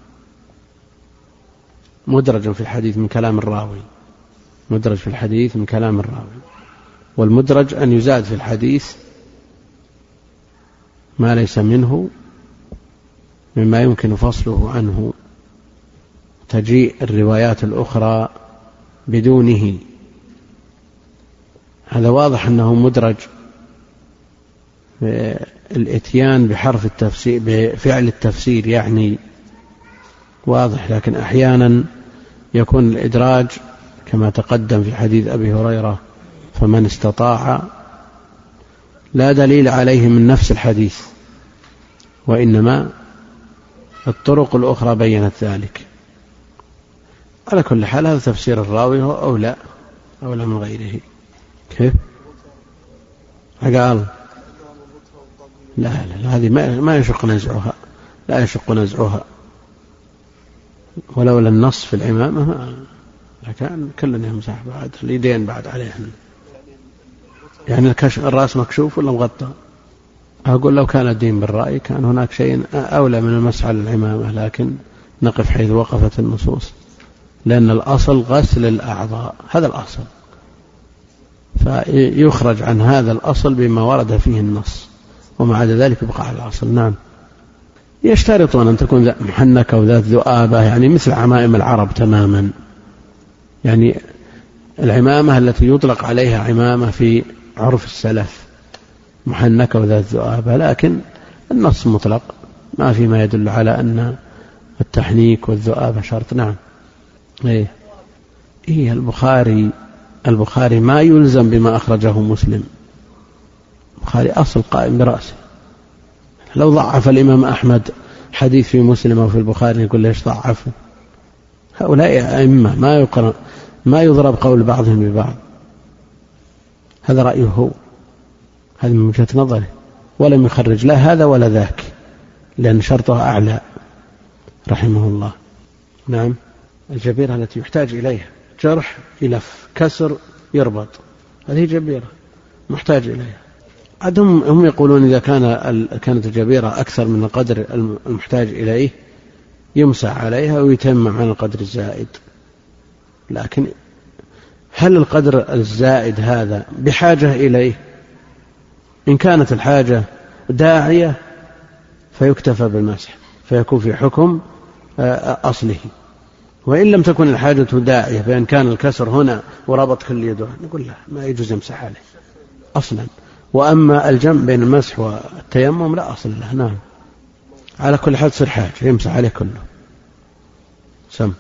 مدرج في الحديث من كلام الراوي، مدرج في الحديث من كلام الراوي. والمدرج أن يزاد في الحديث ما ليس منه مما يمكن فصله عنه، تجيء الروايات الأخرى بدونه. هذا واضح أنه مدرج، الاتيان بحرف التفسير بفعل التفسير يعني واضح، لكن أحيانا يكون الإدراج كما تقدم في حديث أبي هريرة فمن استطاع، لا دليل عليه من نفس الحديث، وإنما الطرق الأخرى بينت ذلك. على كل حال هذا تفسير الراوي هو أولى أولى من غيره. كيف؟ قال لا لا, لا هذه ما يشق نزعها، لا يشق نزعها، ولولا النص في العمامة لكان كلنا يمسح بعد اليدين بعد عليهن. يعني الرأس مكشوف ولا مغطى؟ أقول لو كان الدين بالرأي كان هناك شيء أولى من المسح على العمامة، لكن نقف حيث وقفت النصوص، لأن الأصل غسل الأعضاء، هذا الأصل، فيخرج عن هذا الأصل بما ورد فيه النص، وما عدا ذلك يبقى على الأصل. نعم، يشترطون أن تكون محنكة وذات ذؤابة، يعني مثل عمائم العرب تماما، يعني العمامة التي يطلق عليها عمامة في عرف السلف محنكة وذات ذؤابة، لكن النص مطلق ما في ما يدل على أن التحنيك والذؤابة شرط. نعم. إيه إيه البخاري البخاري ما يلزم بما أخرجه مسلم. البخاري أصل قائم برأسه. لو ضعف الإمام أحمد حديث في مسلم أو في البخاري يقول ليش ضعفه؟ هؤلاء أئمة ما يقرأ ما يضرب قول بعضهم ببعض. هذا رأيه هو، هذا من وجهة نظره، ولم يخرج لا هذا ولا ذاك لأن شرطه أعلى رحمه الله. نعم. الجبيرة التي يحتاج إليها جرح يلف كسر يربط، هذه جبيرة محتاج إليها. عدم هم يقولون إذا كان كانت الجبيرة أكثر من القدر المحتاج إليه يمسح عليها ويتمم عن القدر الزائد. لكن هل القدر الزائد هذا بحاجة إليه؟ إن كانت الحاجة داعية فيكتفى بالمسح فيكون في حكم أصله، وإن لم تكن الحاجة داعية فإن كان الكسر هنا وربط كل يده نقول له ما يجوز يمسح عليه أصلا. وأما الجمع بين المسح والتيمم لا أصل له. نعم. على كل حال تصير حاجة يمسح عليه كله. سم.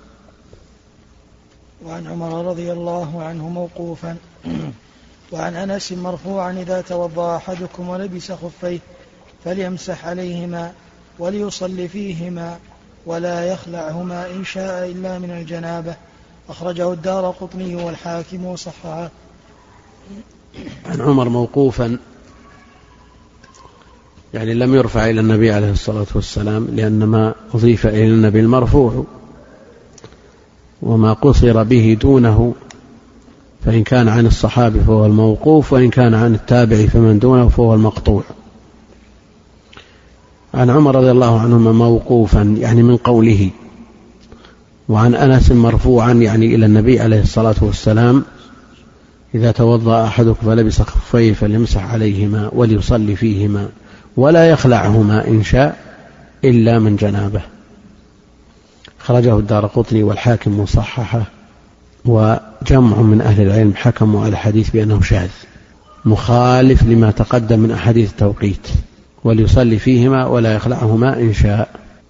وعن عمر رضي الله عنه موقوفا وعن أنس مرفوعا إذا توضأ أحدكم ولبس خفيه فليمسح عليهما وليصلي فيهما ولا يخلعهما إن شاء إلا من الجنابة. أخرجه الدارقطني والحاكم وصححه. عن عمر موقوفا يعني لم يرفع إلى النبي عليه الصلاة والسلام، لأن ما أضيف إلى النبي المرفوع، وما قصر به دونه فإن كان عن الصحابي فهو الموقوف، وإن كان عن التابع فمن دونه فهو المقطوع. عن عمر رضي الله عنهما موقوفا يعني من قوله، وعن أنس مرفوعا يعني إلى النبي عليه الصلاة والسلام إذا توضأ أحدكم فلبس خفيه فليمسح عليهما وليصلي فيهما ولا يخلعهما إن شاء إلا من جنابه. خرجه الدارقطني والحاكم وصححه، وجمع من أهل العلم حكموا على الحديث بأنه شاذ مخالف لما تقدم من أحاديث التوقيت، وليصلي فيهما ولا يخلعهما إن شاء.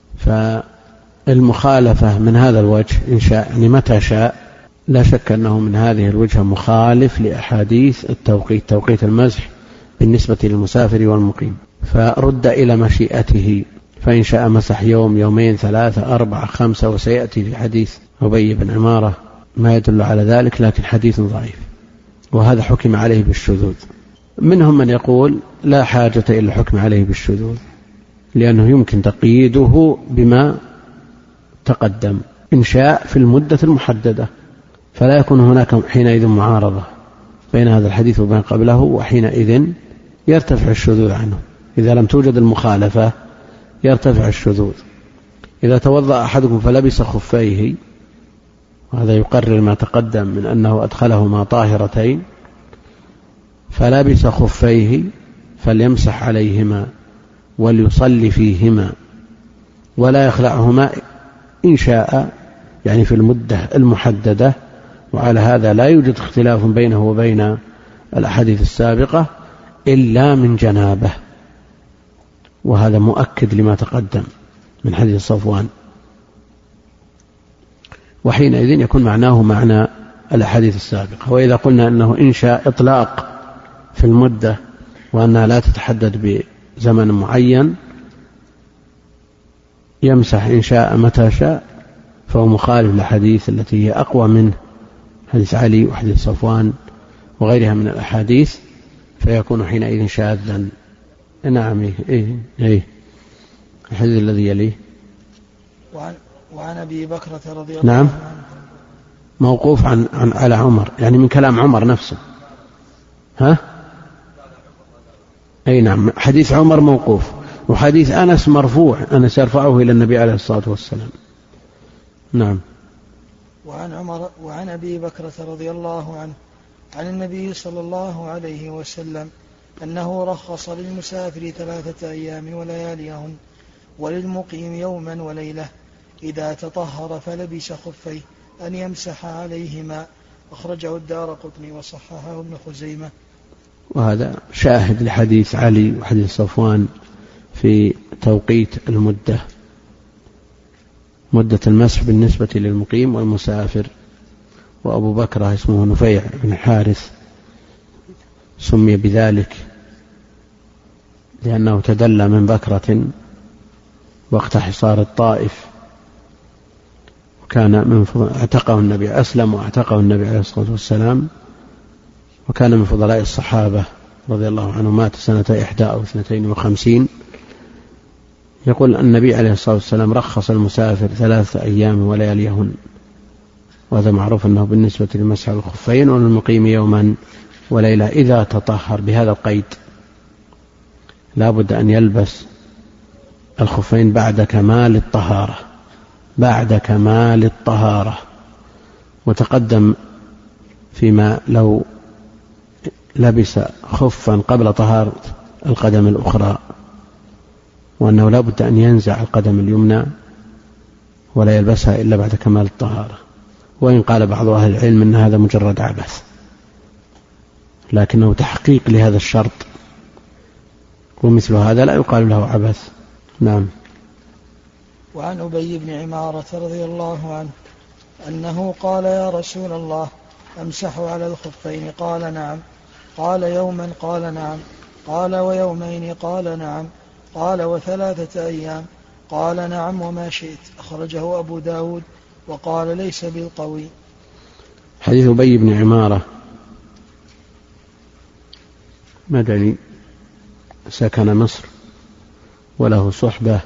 فالمخالفة من هذا الوجه إن شاء يعني متى شاء لا شك أنه من هذه الوجهة مخالف لأحاديث التوقيت، توقيت المسح بالنسبة للمسافر والمقيم، فرد إلى مشيئته، فإن شاء مسح يوم يومين ثلاثة أربعة خمسة، وسيأتي في حديث أبي بن عمارة ما يدل على ذلك، لكن حديث ضعيف، وهذا حكم عليه بالشذوذ. منهم من يقول لا حاجة إلى الحكم عليه بالشذوذ، لأنه يمكن تقييده بما تقدم إن شاء في المدة المحددة، فلا يكون هناك حينئذ معارضة بين هذا الحديث وبين قبله، وحينئذ يرتفع الشذوذ عنه. إذا لم توجد المخالفة يرتفع الشذوذ. إذا توضأ أحدكم فلبس خفيه، وهذا يقرر ما تقدم من أنه أدخلهما طاهرتين، فلبس خفيه فليمسح عليهما وليصلي فيهما ولا يخلعهما إن شاء يعني في المدة المحددة. وعلى هذا لا يوجد اختلاف بينه وبين الأحاديث السابقة إلا من جنابه، وهذا مؤكد لما تقدم من حديث صفوان، وحينئذ يكون معناه معنى الأحاديث السابقة. وإذا قلنا أنه إن شاء إطلاق في المدة وأنها لا تتحدد بزمن معين، يمسح إن شاء متى شاء، فهو مخالف للحديث التي هي أقوى منه، حديث علي وحديث صفوان وغيرها من الأحاديث، فيكون حينئذ شاذا. نعم. إيه إيه الحديث الذي يليه وعن, وعن أبي بكرة رضي الله نعم عنه موقوف عن, عن على عمر، يعني من كلام عمر نفسه. ها أي نعم، حديث عمر موقوف، وحديث أنس مرفوع، أنس يرفعه إلى النبي عليه الصلاة والسلام. نعم. وعن عمر وعن أبي بكرة رضي الله عنه عن النبي صلى الله عليه وسلم أنه رخص للمسافر ثلاثة أيام ولياليهن وللمقيم يوما وليلة إذا تطهر فلبس خفيه أن يمسح عليهما. أخرجه الدارقطني وصححه ابن خزيمة. وهذا شاهد لحديث علي وحديث صفوان في توقيت المدة. مدة المسح بالنسبة للمقيم والمسافر. وأبو بكر اسمه نفيع بن الحارث سمي بذلك لأنه تدلى من بكرة وقت حصار الطائف، وكان من اعتقه النبي أسلم واعتقه النبي عليه الصلاة والسلام، وكان من فضلاء الصحابة رضي الله عنه، مات سنة إحدى أو اثنتين وخمسين. يقول النبي عليه الصلاة والسلام رخص المسافر ثلاثة أيام ولياليهن، وهذا معروف أنه بالنسبة لمسح الخفين، وللمقيم يوما وليلة إذا تطهر. بهذا القيد لا بد أن يلبس الخفين بعد كمال الطهارة، بعد كمال الطهارة. وتقدم فيما لو لبس خفا قبل طهارة القدم الأخرى، وأنه لا بد أن ينزع القدم اليمنى ولا يلبسها إلا بعد كمال الطهارة. وإن قال بعض أهل العلم أن هذا مجرد عبث، لكنه تحقيق لهذا الشرط، ومثل هذا لا يقال له عبث. نعم. وعن أبي بن عمارة رضي الله عنه أنه قال: يا رسول الله، أمسح على الخفين؟ قال: نعم. قال: يوما؟ قال: نعم. قال: ويومين؟ قال: نعم. قال: وثلاثة أيام؟ قال: نعم وما شئت. أخرجه أبو داود وقال: ليس بالقوي. حديث أبي بن عمارة مدني، سكن مصر وله صحبة.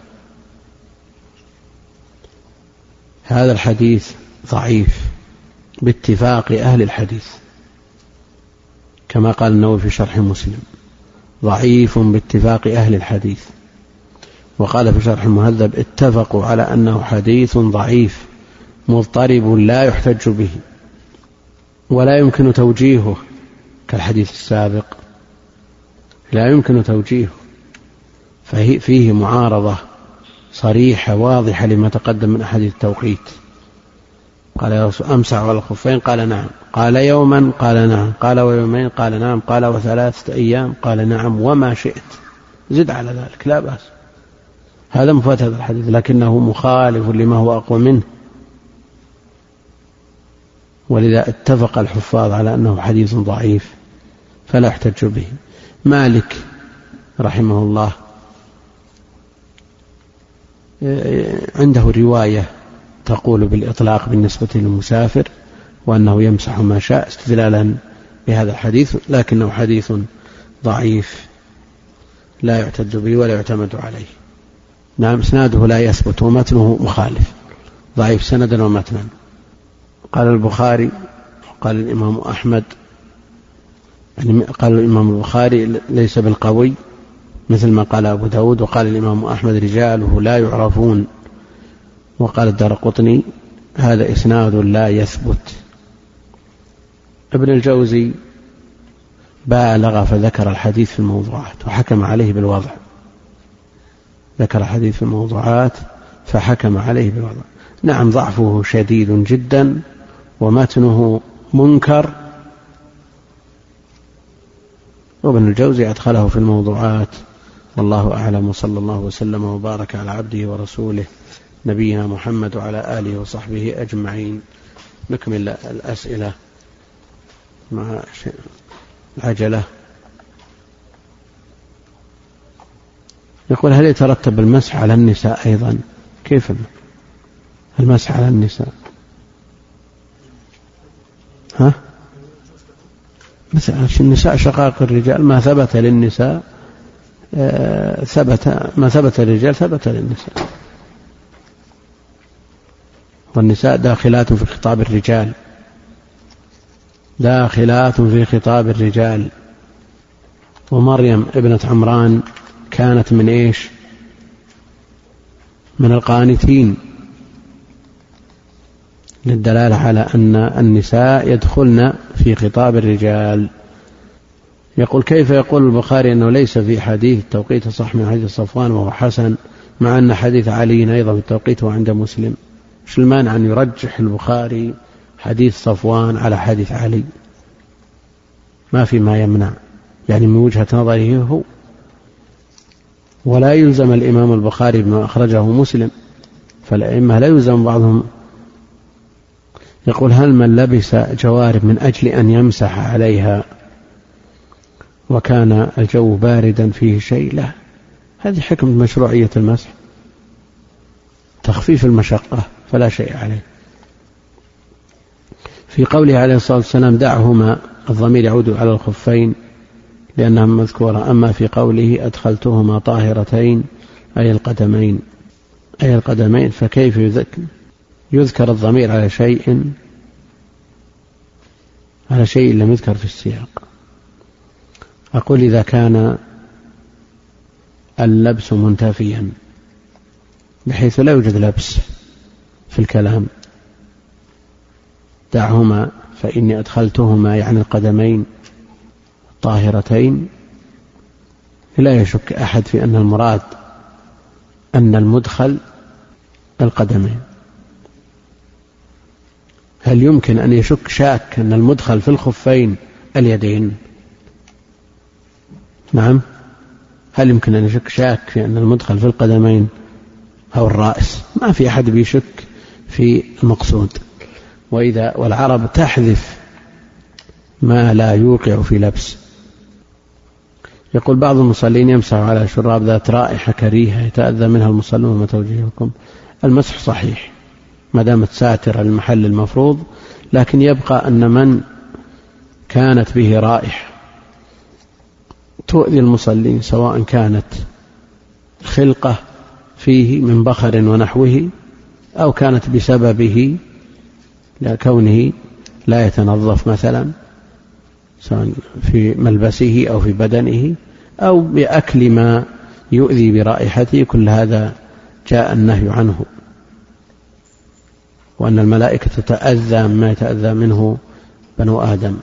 هذا الحديث ضعيف باتفاق أهل الحديث، كما قال النووي في شرح مسلم، ضعيف باتفاق أهل الحديث. وقال في شرح المهذب: اتفقوا على أنه حديث ضعيف مضطرب لا يحتج به ولا يمكن توجيهه كالحديث السابق، لا يمكن توجيهه، فيه معارضة صريحة واضحة لما تقدم من أحاديث التوقيت. قال: يا رسول أمسح على الخفين؟ قال: نعم. قال: يوما؟ قال: نعم. قال: ويومين؟ قال: نعم. قال: وثلاثة أيام؟ قال: نعم وما شئت. زد على ذلك لا بأس. هذا مفاد هذا الحديث، لكنه مخالف لما هو أقوى منه، ولذا اتفق الحفاظ على أنه حديث ضعيف فلا يحتج به. مالك رحمه الله عنده رواية تقول بالإطلاق بالنسبة للمسافر، وأنه يمسح ما شاء استدلالا بهذا الحديث، لكنه حديث ضعيف لا يعتد به ولا يعتمد عليه. نعم، اسناده لا يثبت ومتنه مخالف، ضعيف سندا ومتنا. قال البخاري، قال الإمام أحمد، يعني قال الإمام البخاري ليس بالقوي مثل ما قال أبو داود، وقال الإمام أحمد رجاله لا يعرفون، وقال الدارقطني هذا إسناد لا يثبت. ابن الجوزي بالغ فذكر الحديث في الموضوعات وحكم عليه بالوضع، ذكر الحديث في الموضوعات فحكم عليه بالوضع. نعم، ضعفه شديد جدا ومتنه منكر، وابن الجوزي أدخله في الموضوعات، والله أعلم. صلى الله وسلم وبارك على عبده ورسوله نبينا محمد وعلى آله وصحبه أجمعين. نكمل الأسئلة مع العجلة. يقول: هل يترتب المسح على النساء أيضا؟ كيف المسح على النساء؟ ها؟ مثل النساء شقائق الرجال، ما ثبت للنساء ثبت، ما ثبت للرجال ثبت للنساء، والنساء داخلات في خطاب الرجال، داخلات في خطاب الرجال. ومريم ابنة عمران كانت من إيش؟ من القانتين، للدلالة على أن النساء يدخلن في خطاب الرجال. يقول: كيف يقول البخاري أنه ليس في حديث التوقيت صح من حديث صفوان وهو حسن، مع أن حديث علي أيضا في التوقيت وعند مسلم؟ إيش المانع أن يرجح البخاري حديث صفوان على حديث علي؟ ما في ما يمنع، يعني من وجهة نظره هو، ولا يلزم الإمام البخاري بما أخرجه مسلم، فالأئمة لا يلزم بعضهم. يقول هل من لبس جوارب من أجل أن يمسح عليها وكان الجو باردا فيه شيء؟ لا، هذه حكمة مشروعية المسح، تخفيف المشقة فلا شيء عليه. في قوله عليه الصلاة والسلام دعهما، الضمير يعود على الخفين لأنها مذكورة. أما في قوله أدخلتهما طاهرتين أي القدمين أي القدمين فكيف يذكر, يذكر الضمير على شيء على شيء لم يذكر في السياق؟ أقول إذا كان اللبس منتفيا بحيث لا يوجد لبس في الكلام، دعهما فإني أدخلتهما يعني القدمين طاهرتين، لا يشك أحد في أن المراد أن المدخل القدمين. هل يمكن أن يشك شاك أن المدخل في الخفين اليدين؟ نعم، هل يمكن أن يشك شاك في أن المدخل في القدمين أو الرأس؟ ما في أحد بيشك في المقصود. وإذا والعرب تحذف ما لا يوقع في لبس. يقول بعض المصلين يمسح على شراب ذات رائحة كريهة يتأذى منها المصلون، ما توجيهكم؟ المسح صحيح ما دامت ساترة المحل المفروض، لكن يبقى أن من كانت به رائحة تؤذي المصلين سواء كانت خلقة فيه من بخر ونحوه أو كانت بسببه لكونه لا يتنظف مثلا سواء في ملبسه أو في بدنه أو بأكل ما يؤذي برائحته، كل هذا جاء النهي عنه، وأن الملائكة تتأذى مما يتأذى منه بنو آدم.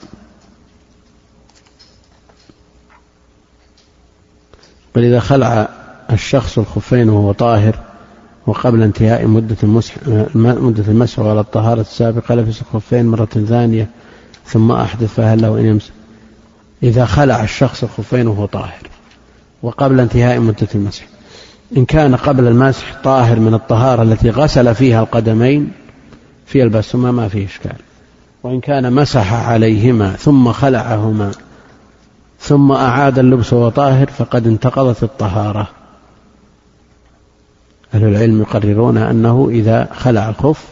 بل إذا خلع الشخص الخفين وهو طاهر وقبل انتهاء مدة المسح, مدة المسح على الطهارة السابقة لبس الخفين مرة ثانية ثم أحدث، فهل له أن يمسح؟ إذا خلع الشخص الخفين وهو طاهر وقبل انتهاء مدة المسح، إن كان قبل المسح طاهر من الطهارة التي غسل فيها القدمين في يلبسهما ما فيه إشكال، وإن كان مسح عليهما ثم خلعهما ثم أعاد اللبس وهو طاهر فقد انتقضت الطهارة. أهل العلم يقررون أنه إذا خلع الخف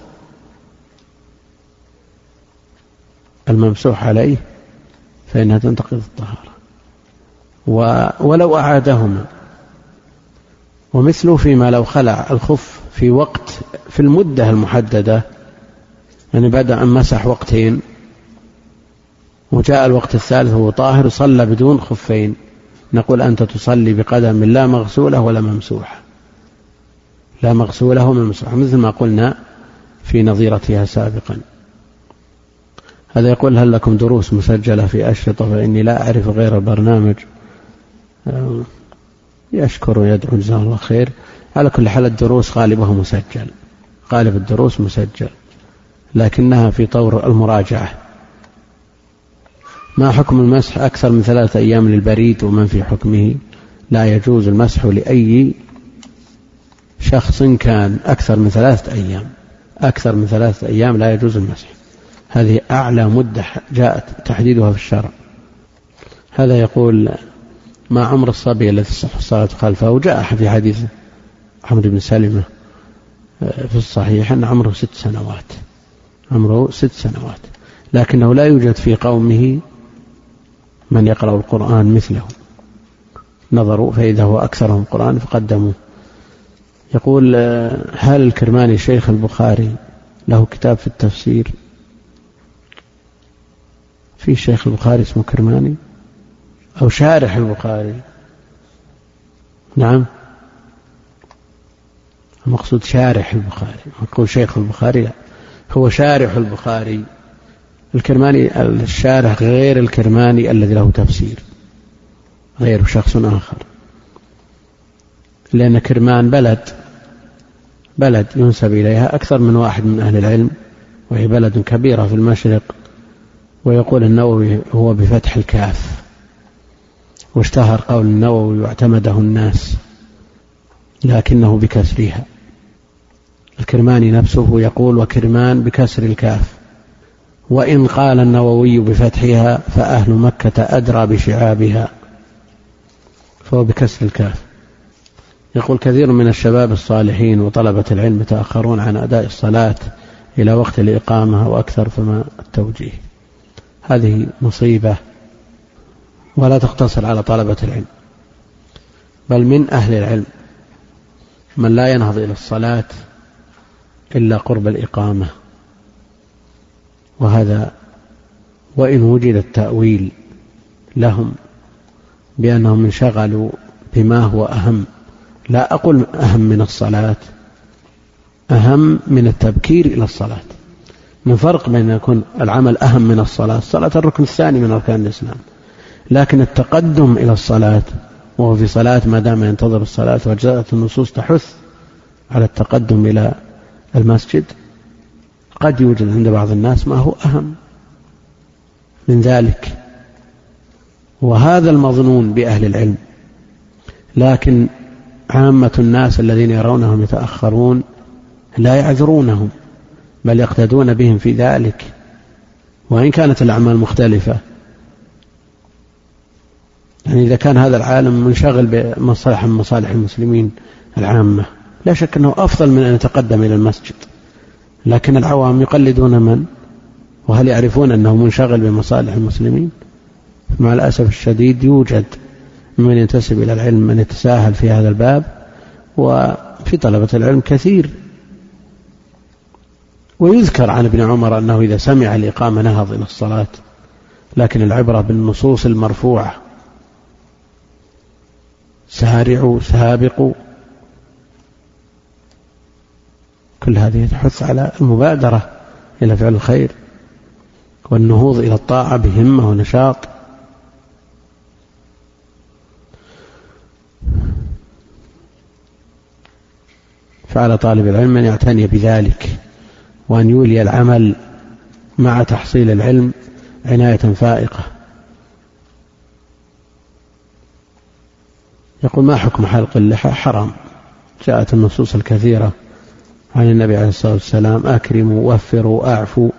الممسوح عليه فإنها تنتقض الطهارة ولو أعادهما. ومثله فيما لو خلع الخف في وقت في المدة المحددة، يعني بعد أن مسح وقتين وجاء الوقت الثالث وهو طاهر صلى بدون خفين، نقول أنت تصلي بقدم لا مغسولة ولا ممسوحة، لا مغسولة وممسوحة، مثل ما قلنا في نظيرتها سابقا. هذا يقول هل لكم دروس مسجلة في أشرطة؟ فإني لا أعرف غير البرنامج. يشكر ويدعو جزاه الله خير. على كل حال الدروس غالبها مسجل، غالب الدروس مسجل، لكنها في طور المراجعة. ما حكم المسح أكثر من ثلاثة أيام للبريد ومن في حكمه؟ لا يجوز المسح لأي شخص كان أكثر من ثلاثة أيام، أكثر من ثلاثة أيام لا يجوز المسح، هذه أعلى مدة جاءت تحديدها في الشرع. هذا يقول ما عمر الصبي الذي تصح الصلاة خلفه؟ وجاء في حديث عمرو بن سلمة في الصحيح أن عمره ست سنوات، عمره ست سنوات، لكنه لا يوجد في قومه من يقرأ القرآن مثله، نظروا فإذا هو أكثرهم قرآن فقدموه. يقول هل الكرماني شيخ البخاري له كتاب في التفسير؟ في شيخ البخاري اسمه كرماني أو شارح البخاري؟ نعم، المقصود شارح البخاري، يقول شيخ البخاري لا، هو شارح البخاري. الكرماني الشارح غير الكرماني الذي له تفسير، غير شخص آخر، لأن كرمان بلد بلد ينسب إليها أكثر من واحد من أهل العلم، وهي بلد كبيرة في المشرق. ويقول النووي هو بفتح الكاف، واشتهر قول النووي واعتمده الناس، لكنه بكسرها، الكرماني نفسه يقول وكرمان بكسر الكاف، وإن قال النووي بفتحها فأهل مكة أدرى بشعابها، فهو بكسر الكاف. يقول كثير من الشباب الصالحين وطلبة العلم يتأخرون عن أداء الصلاة إلى وقت الإقامة وأكثر، فما التوجيه؟ هذه مصيبة ولا تقتصر على طلبة العلم، بل من أهل العلم من لا ينهض إلى الصلاة إلا قرب الإقامة، وهذا وإن وجد التأويل لهم بأنهم انشغلوا بما هو أهم، لا أقول أهم من الصلاة، أهم من التبكير إلى الصلاة. من فرق بين يكون العمل أهم من الصلاة، الصلاة الركن الثاني من أركان الإسلام، لكن التقدم إلى الصلاة وهو في صلاة ما دام ينتظر الصلاة، وجاءت النصوص تحث على التقدم إلى المسجد، قد يوجد عند بعض الناس ما هو أهم من ذلك، وهذا المظنون بأهل العلم. لكن عامة الناس الذين يرونهم يتأخرون لا يعذرونهم، بل يقتدون بهم في ذلك، وإن كانت الأعمال مختلفة. يعني إذا كان هذا العالم منشغل بمصالح من مصالح المسلمين العامة، لا شك أنه أفضل من أن يتقدم إلى المسجد، لكن العوام يقلدون من؟ وهل يعرفون أنه منشغل بمصالح المسلمين؟ مع الأسف الشديد يوجد من ينتسب إلى العلم من يتساهل في هذا الباب، وفي طلبة العلم كثير. ويذكر عن ابن عمر أنه إذا سمع الإقامة نهض إلى الصلاة، لكن العبرة بالنصوص المرفوعة: سارعوا سابقوا، كل هذه تحث على المبادرة إلى فعل الخير والنهوض إلى الطاعة بهمة ونشاط. فعلى طالب العلم أن يعتني بذلك، وأن يولي العمل مع تحصيل العلم عناية فائقة. يقول: ما حكم حلق اللحى؟ حرام، جاءت النصوص الكثيرة عن النبي عليه الصلاة والسلام: أكرموا وفروا أعفوا.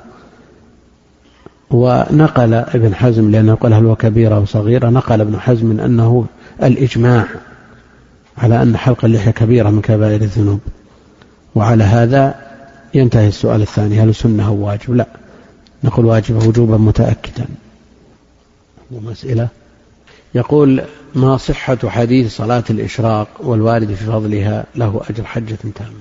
ونقل ابن حزم، لأنه قال هل هو كبيرة وصغيرة، نقل ابن حزم أنه الإجماع على أن حلق اللحية كبيرة من كبائر الذنوب. وعلى هذا ينتهي السؤال الثاني: هل سنة أو واجب؟ لا، نقول واجب وجوبا متأكدا. ومسئلة يقول: ما صحة حديث صلاة الإشراق والوارد في فضلها له أجر حجة تامة؟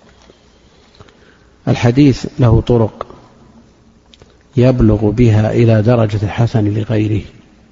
الحديث له طرق يبلغ بها إلى درجة الحسن لغيره،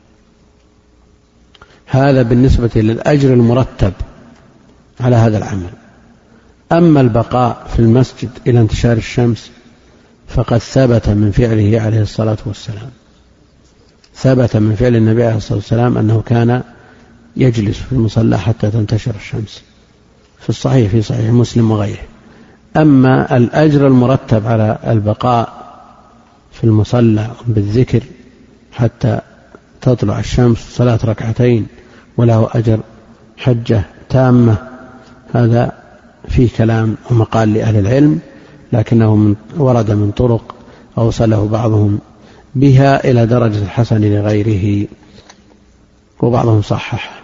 هذا بالنسبة للأجر المرتب على هذا العمل. أما البقاء في المسجد إلى انتشار الشمس فقد ثبت من فعله عليه الصلاة والسلام، ثبت من فعل النبي عليه الصلاة والسلام أنه كان يجلس في المصلى حتى تنتشر الشمس، في الصحيح في صحيح مسلم وغيره. أما الأجر المرتب على البقاء في المصلى بالذكر حتى تطلع الشمس، صلاة ركعتين وله أجر حجة تامة، هذا فيه كلام ومقال لأهل العلم، لكنه من ورد من طرق أوصله بعضهم بها إلى درجة الحسن لغيره، وبعضهم صحح.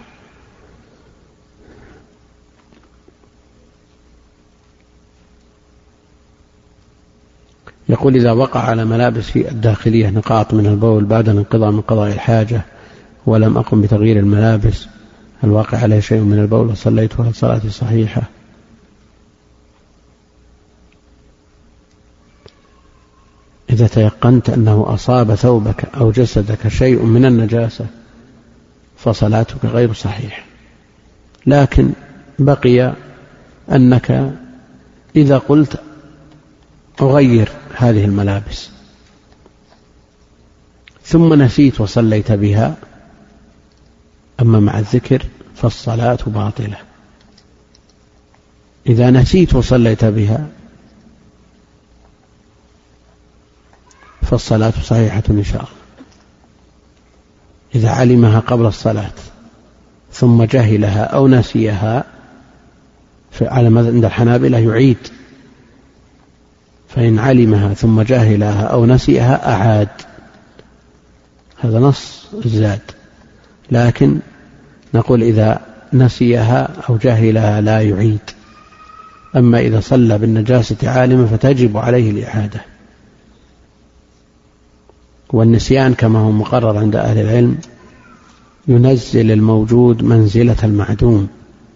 يقول: إذا وقع على ملابسي الداخلية نقاط من البول بعد الانقضاء من قضاء الحاجة ولم أقم بتغيير الملابس، هل واقع عليه شيء من البول وصليت وهل صلاتي صحيحة؟ إذا تيقنت أنه أصاب ثوبك أو جسدك شيء من النجاسة فصلاتك غير صحيحة، لكن بقي أنك إذا قلت أغير هذه الملابس ثم نسيت وصليت بها، أما مع الذكر فالصلاة باطلة. إذا نسيت وصليت بها فالصلاة صحيحة إن شاء الله. إذا علمها قبل الصلاة ثم جهلها أو نسيها، على عند الحنابلة يعيد فإن علمها ثم جاهلها أو نسيها أعاد، هذا نص الزاد. لكن نقول إذا نسيها أو جاهلها لا يعيد. أما إذا صلى بالنجاسة عالما فتجب عليه الإعادة. والنسيان كما هو مقرر عند أهل العلم ينزل الموجود منزلة المعدوم،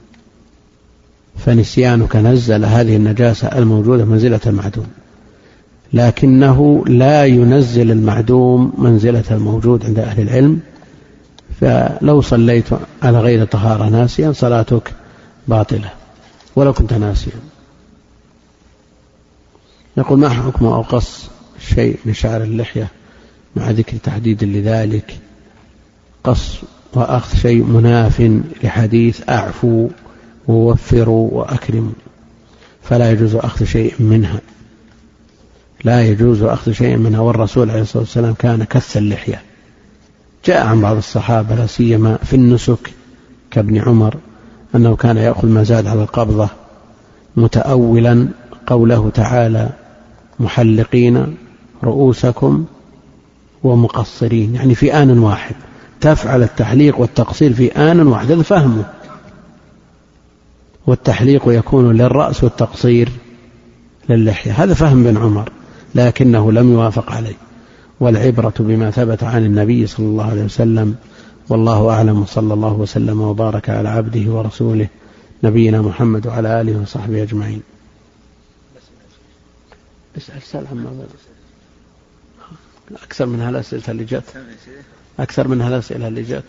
فنسيانك نزل هذه النجاسة الموجودة منزلة المعدوم، لكنه لا ينزل المعدوم منزلة الموجود عند أهل العلم. فلو صليت على غير طهارة ناسيا صلاتك باطلة ولو كنت ناسيا. يقول: ما حكم أو قص شيء من شعر اللحية مع ذكر تحديد لذلك؟ قص وأخذ شيء مناف لحديث أعفوا ووفروا وأكرموا، فلا يجوز أخذ شيء منها، لا يجوز أخذ شيء منها. والرسول عليه الصلاة والسلام كان كث اللحية. جاء عن بعض الصحابة لا سيما في النسك كابن عمر أنه كان يأخذ ما زاد على القبضة، متأولا قوله تعالى: محلقين رؤوسكم ومقصرين، يعني في آن واحد، تفعل التحليق والتقصير في آن واحد، هذا فهمه. والتحليق يكون للرأس والتقصير للحية، هذا فهم بن عمر، لكنه لم يوافق عليه. والعبرة بما ثبت عن النبي صلى الله عليه وسلم، والله أعلم، صلى الله وسلم وبارك على عبده ورسوله نبينا محمد وعلى آله وصحبه أجمعين. اسأل سأل عما أكثر من هالأسئلة اللي جات، أكثر من هالأسئلة اللي جات.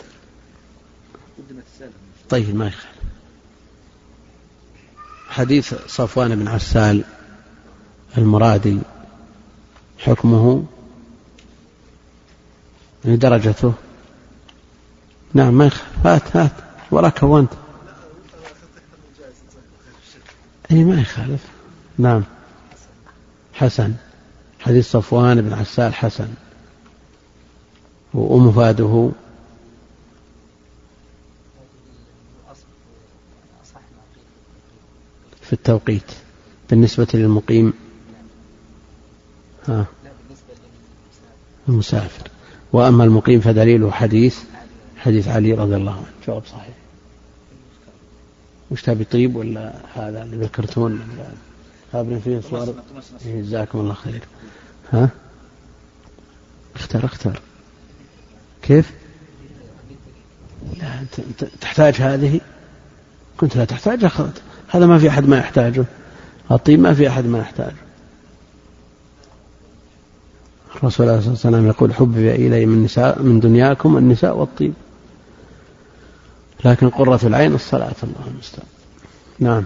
طيب ما يخالف. حديث صفوان بن عسال المرادي حكمه درجته؟ نعم ما يخالف. هات هات وراك وانت. أي ما يخالف. نعم حسن. حديث صفوان بن عسال حسن، ومفاده في التوقيت بالنسبة للمقيم، ها المسافر. وأما المقيم فدليله حديث حديث علي رضي الله عنه. جواب صحيح. وش تبي طيب ولا هذا اللي ذكرتون خابرين فيه صور؟ جزاكم الله خير. ها اختار اختار كيف؟ لا أنت تحتاج هذه، كنت لا تحتاج أخذت. هذا ما في أحد ما يحتاجه، الطيب ما في أحد ما يحتاجه. الرسول عليه الصلاة والسلام يقول: حبب إلي من, نساء من دنياكم النساء والطيب، لكن قرة العين الصلاة. الله المستعان. نعم.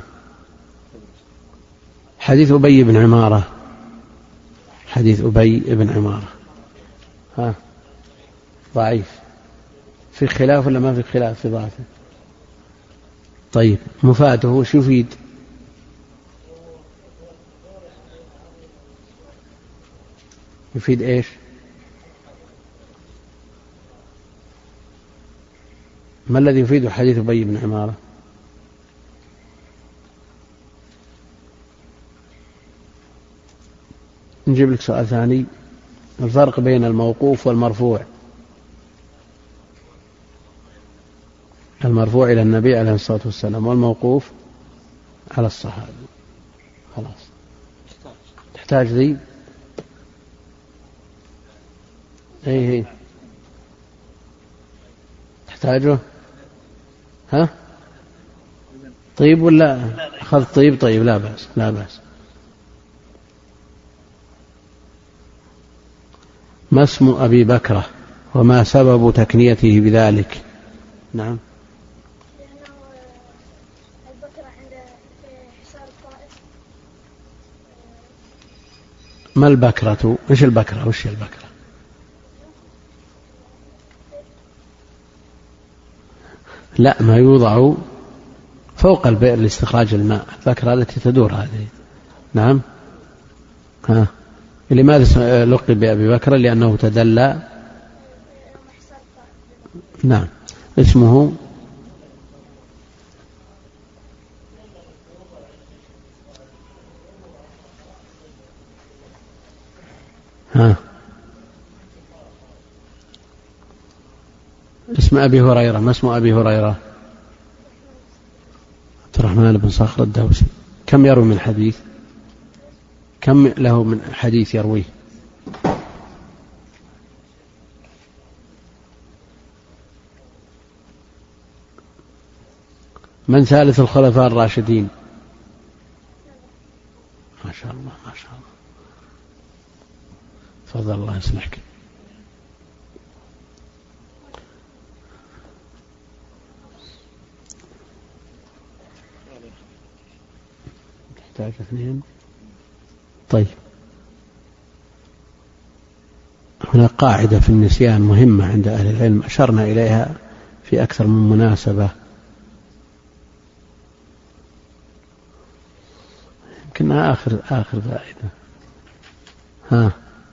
حديث أبي بن عمارة، حديث أبي بن عمارة ها ضعيف، في خلاف ولا ما في خلاف في ضعفه؟ طيب مفاده وش يفيد؟ يفيد ايش؟ ما الذي يفيد حديث أبي بن عمارة؟ نجيب لك سؤال ثاني. الفرق بين الموقوف والمرفوع. المرفوع إلى النبي عليه الصلاة والسلام، والموقوف على الصحابة. خلاص تحتاج ذي. اي هي تحتاجه. ها طيب ولا أخذ طيب؟ طيب لا بأس لا بأس. ما اسم أبي بكرة وما سبب تكنيته بذلك؟ نعم. ما البكرة؟ إيش البكرة؟ وش البكرة؟ لا، ما يوضع فوق البئر لاستخراج الماء، البكرة التي تدور هذه. نعم. ها لماذا لقب بأبي بكر؟ لأنه تدلى. نعم. اسمه ها اسم أبي هريرة، ما اسم أبي هريرة؟ عبد الرحمن بن صخر الدوسي. كم يروي من حديث؟ كم له من حديث يرويه؟ من ثالث الخلفاء الراشدين؟ ما شاء الله ما شاء الله، تفضل الله يصلحك. تحتاج اثنين. طيب، هنا قاعدة في النسيان مهمة عند أهل العلم أشرنا إليها في أكثر من مناسبة، يمكنها آخر آخر فائدة. ها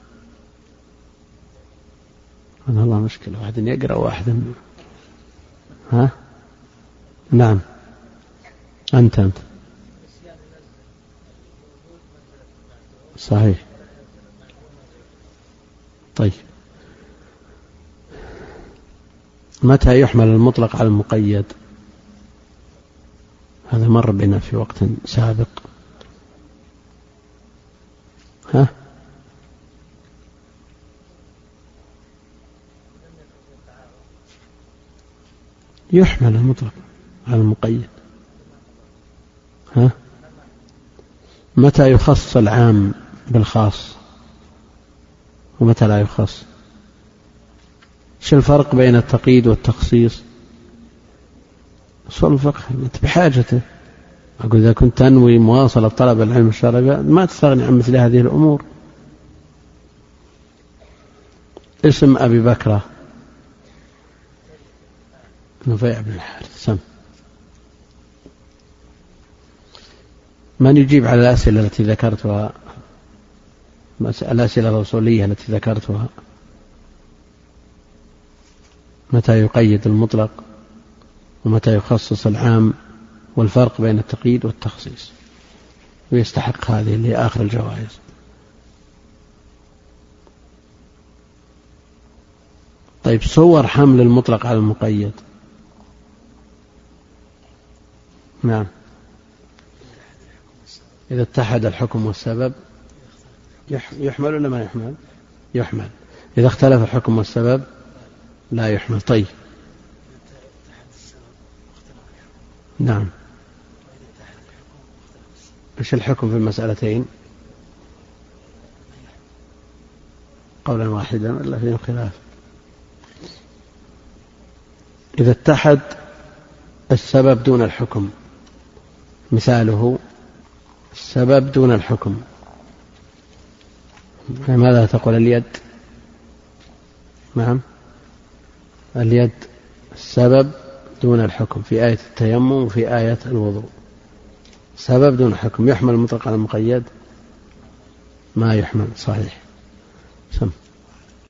أنا الله مشكلة، واحد يقرأ واحد. ها نعم أنت أنت صحيح. طيب، متى يحمل المطلق على المقيد؟ هذا مر بنا في وقت سابق. ها يحمل المطلق على المقيد. ها متى يخص العام بالخاص ومتى لا يخص؟ ايش الفرق بين التقييد والتخصيص؟ أصول الفقه أنت بحاجته. أقول إذا كنت تنوي مواصلة طلب العلم الشرعي ما تستغني عن مثل هذه الأمور. اسم أبي بكر نفيع بن الحارث. سم. من يجيب على الأسئلة التي ذكرتها، الأسئلة الوصولية التي ذكرتها؟ متى يقيد المطلق ومتى يخصص العام والفرق بين التقييد والتخصيص، ويستحق هذه اللي آخر الجوائز. طيب، صور حمل المطلق على المقيد. نعم، إذا اتحد الحكم والسبب يحمل ولا ما يحمل؟ يحمل. إذا اختلف الحكم والسبب لا يحمل. طيب نعم، إيش الحكم في المسألتين؟ قولا واحدا ولا فيه خلاف؟ إذا اتحد السبب دون الحكم، مثاله السبب دون الحكم، ماذا تقول؟ اليد. نعم، اليد السبب دون الحكم في آية التيمم وفي آية الوضوء. سبب دون حكم، يحمل المطلق على المقيد؟ ما يحمل. صحيح. سم.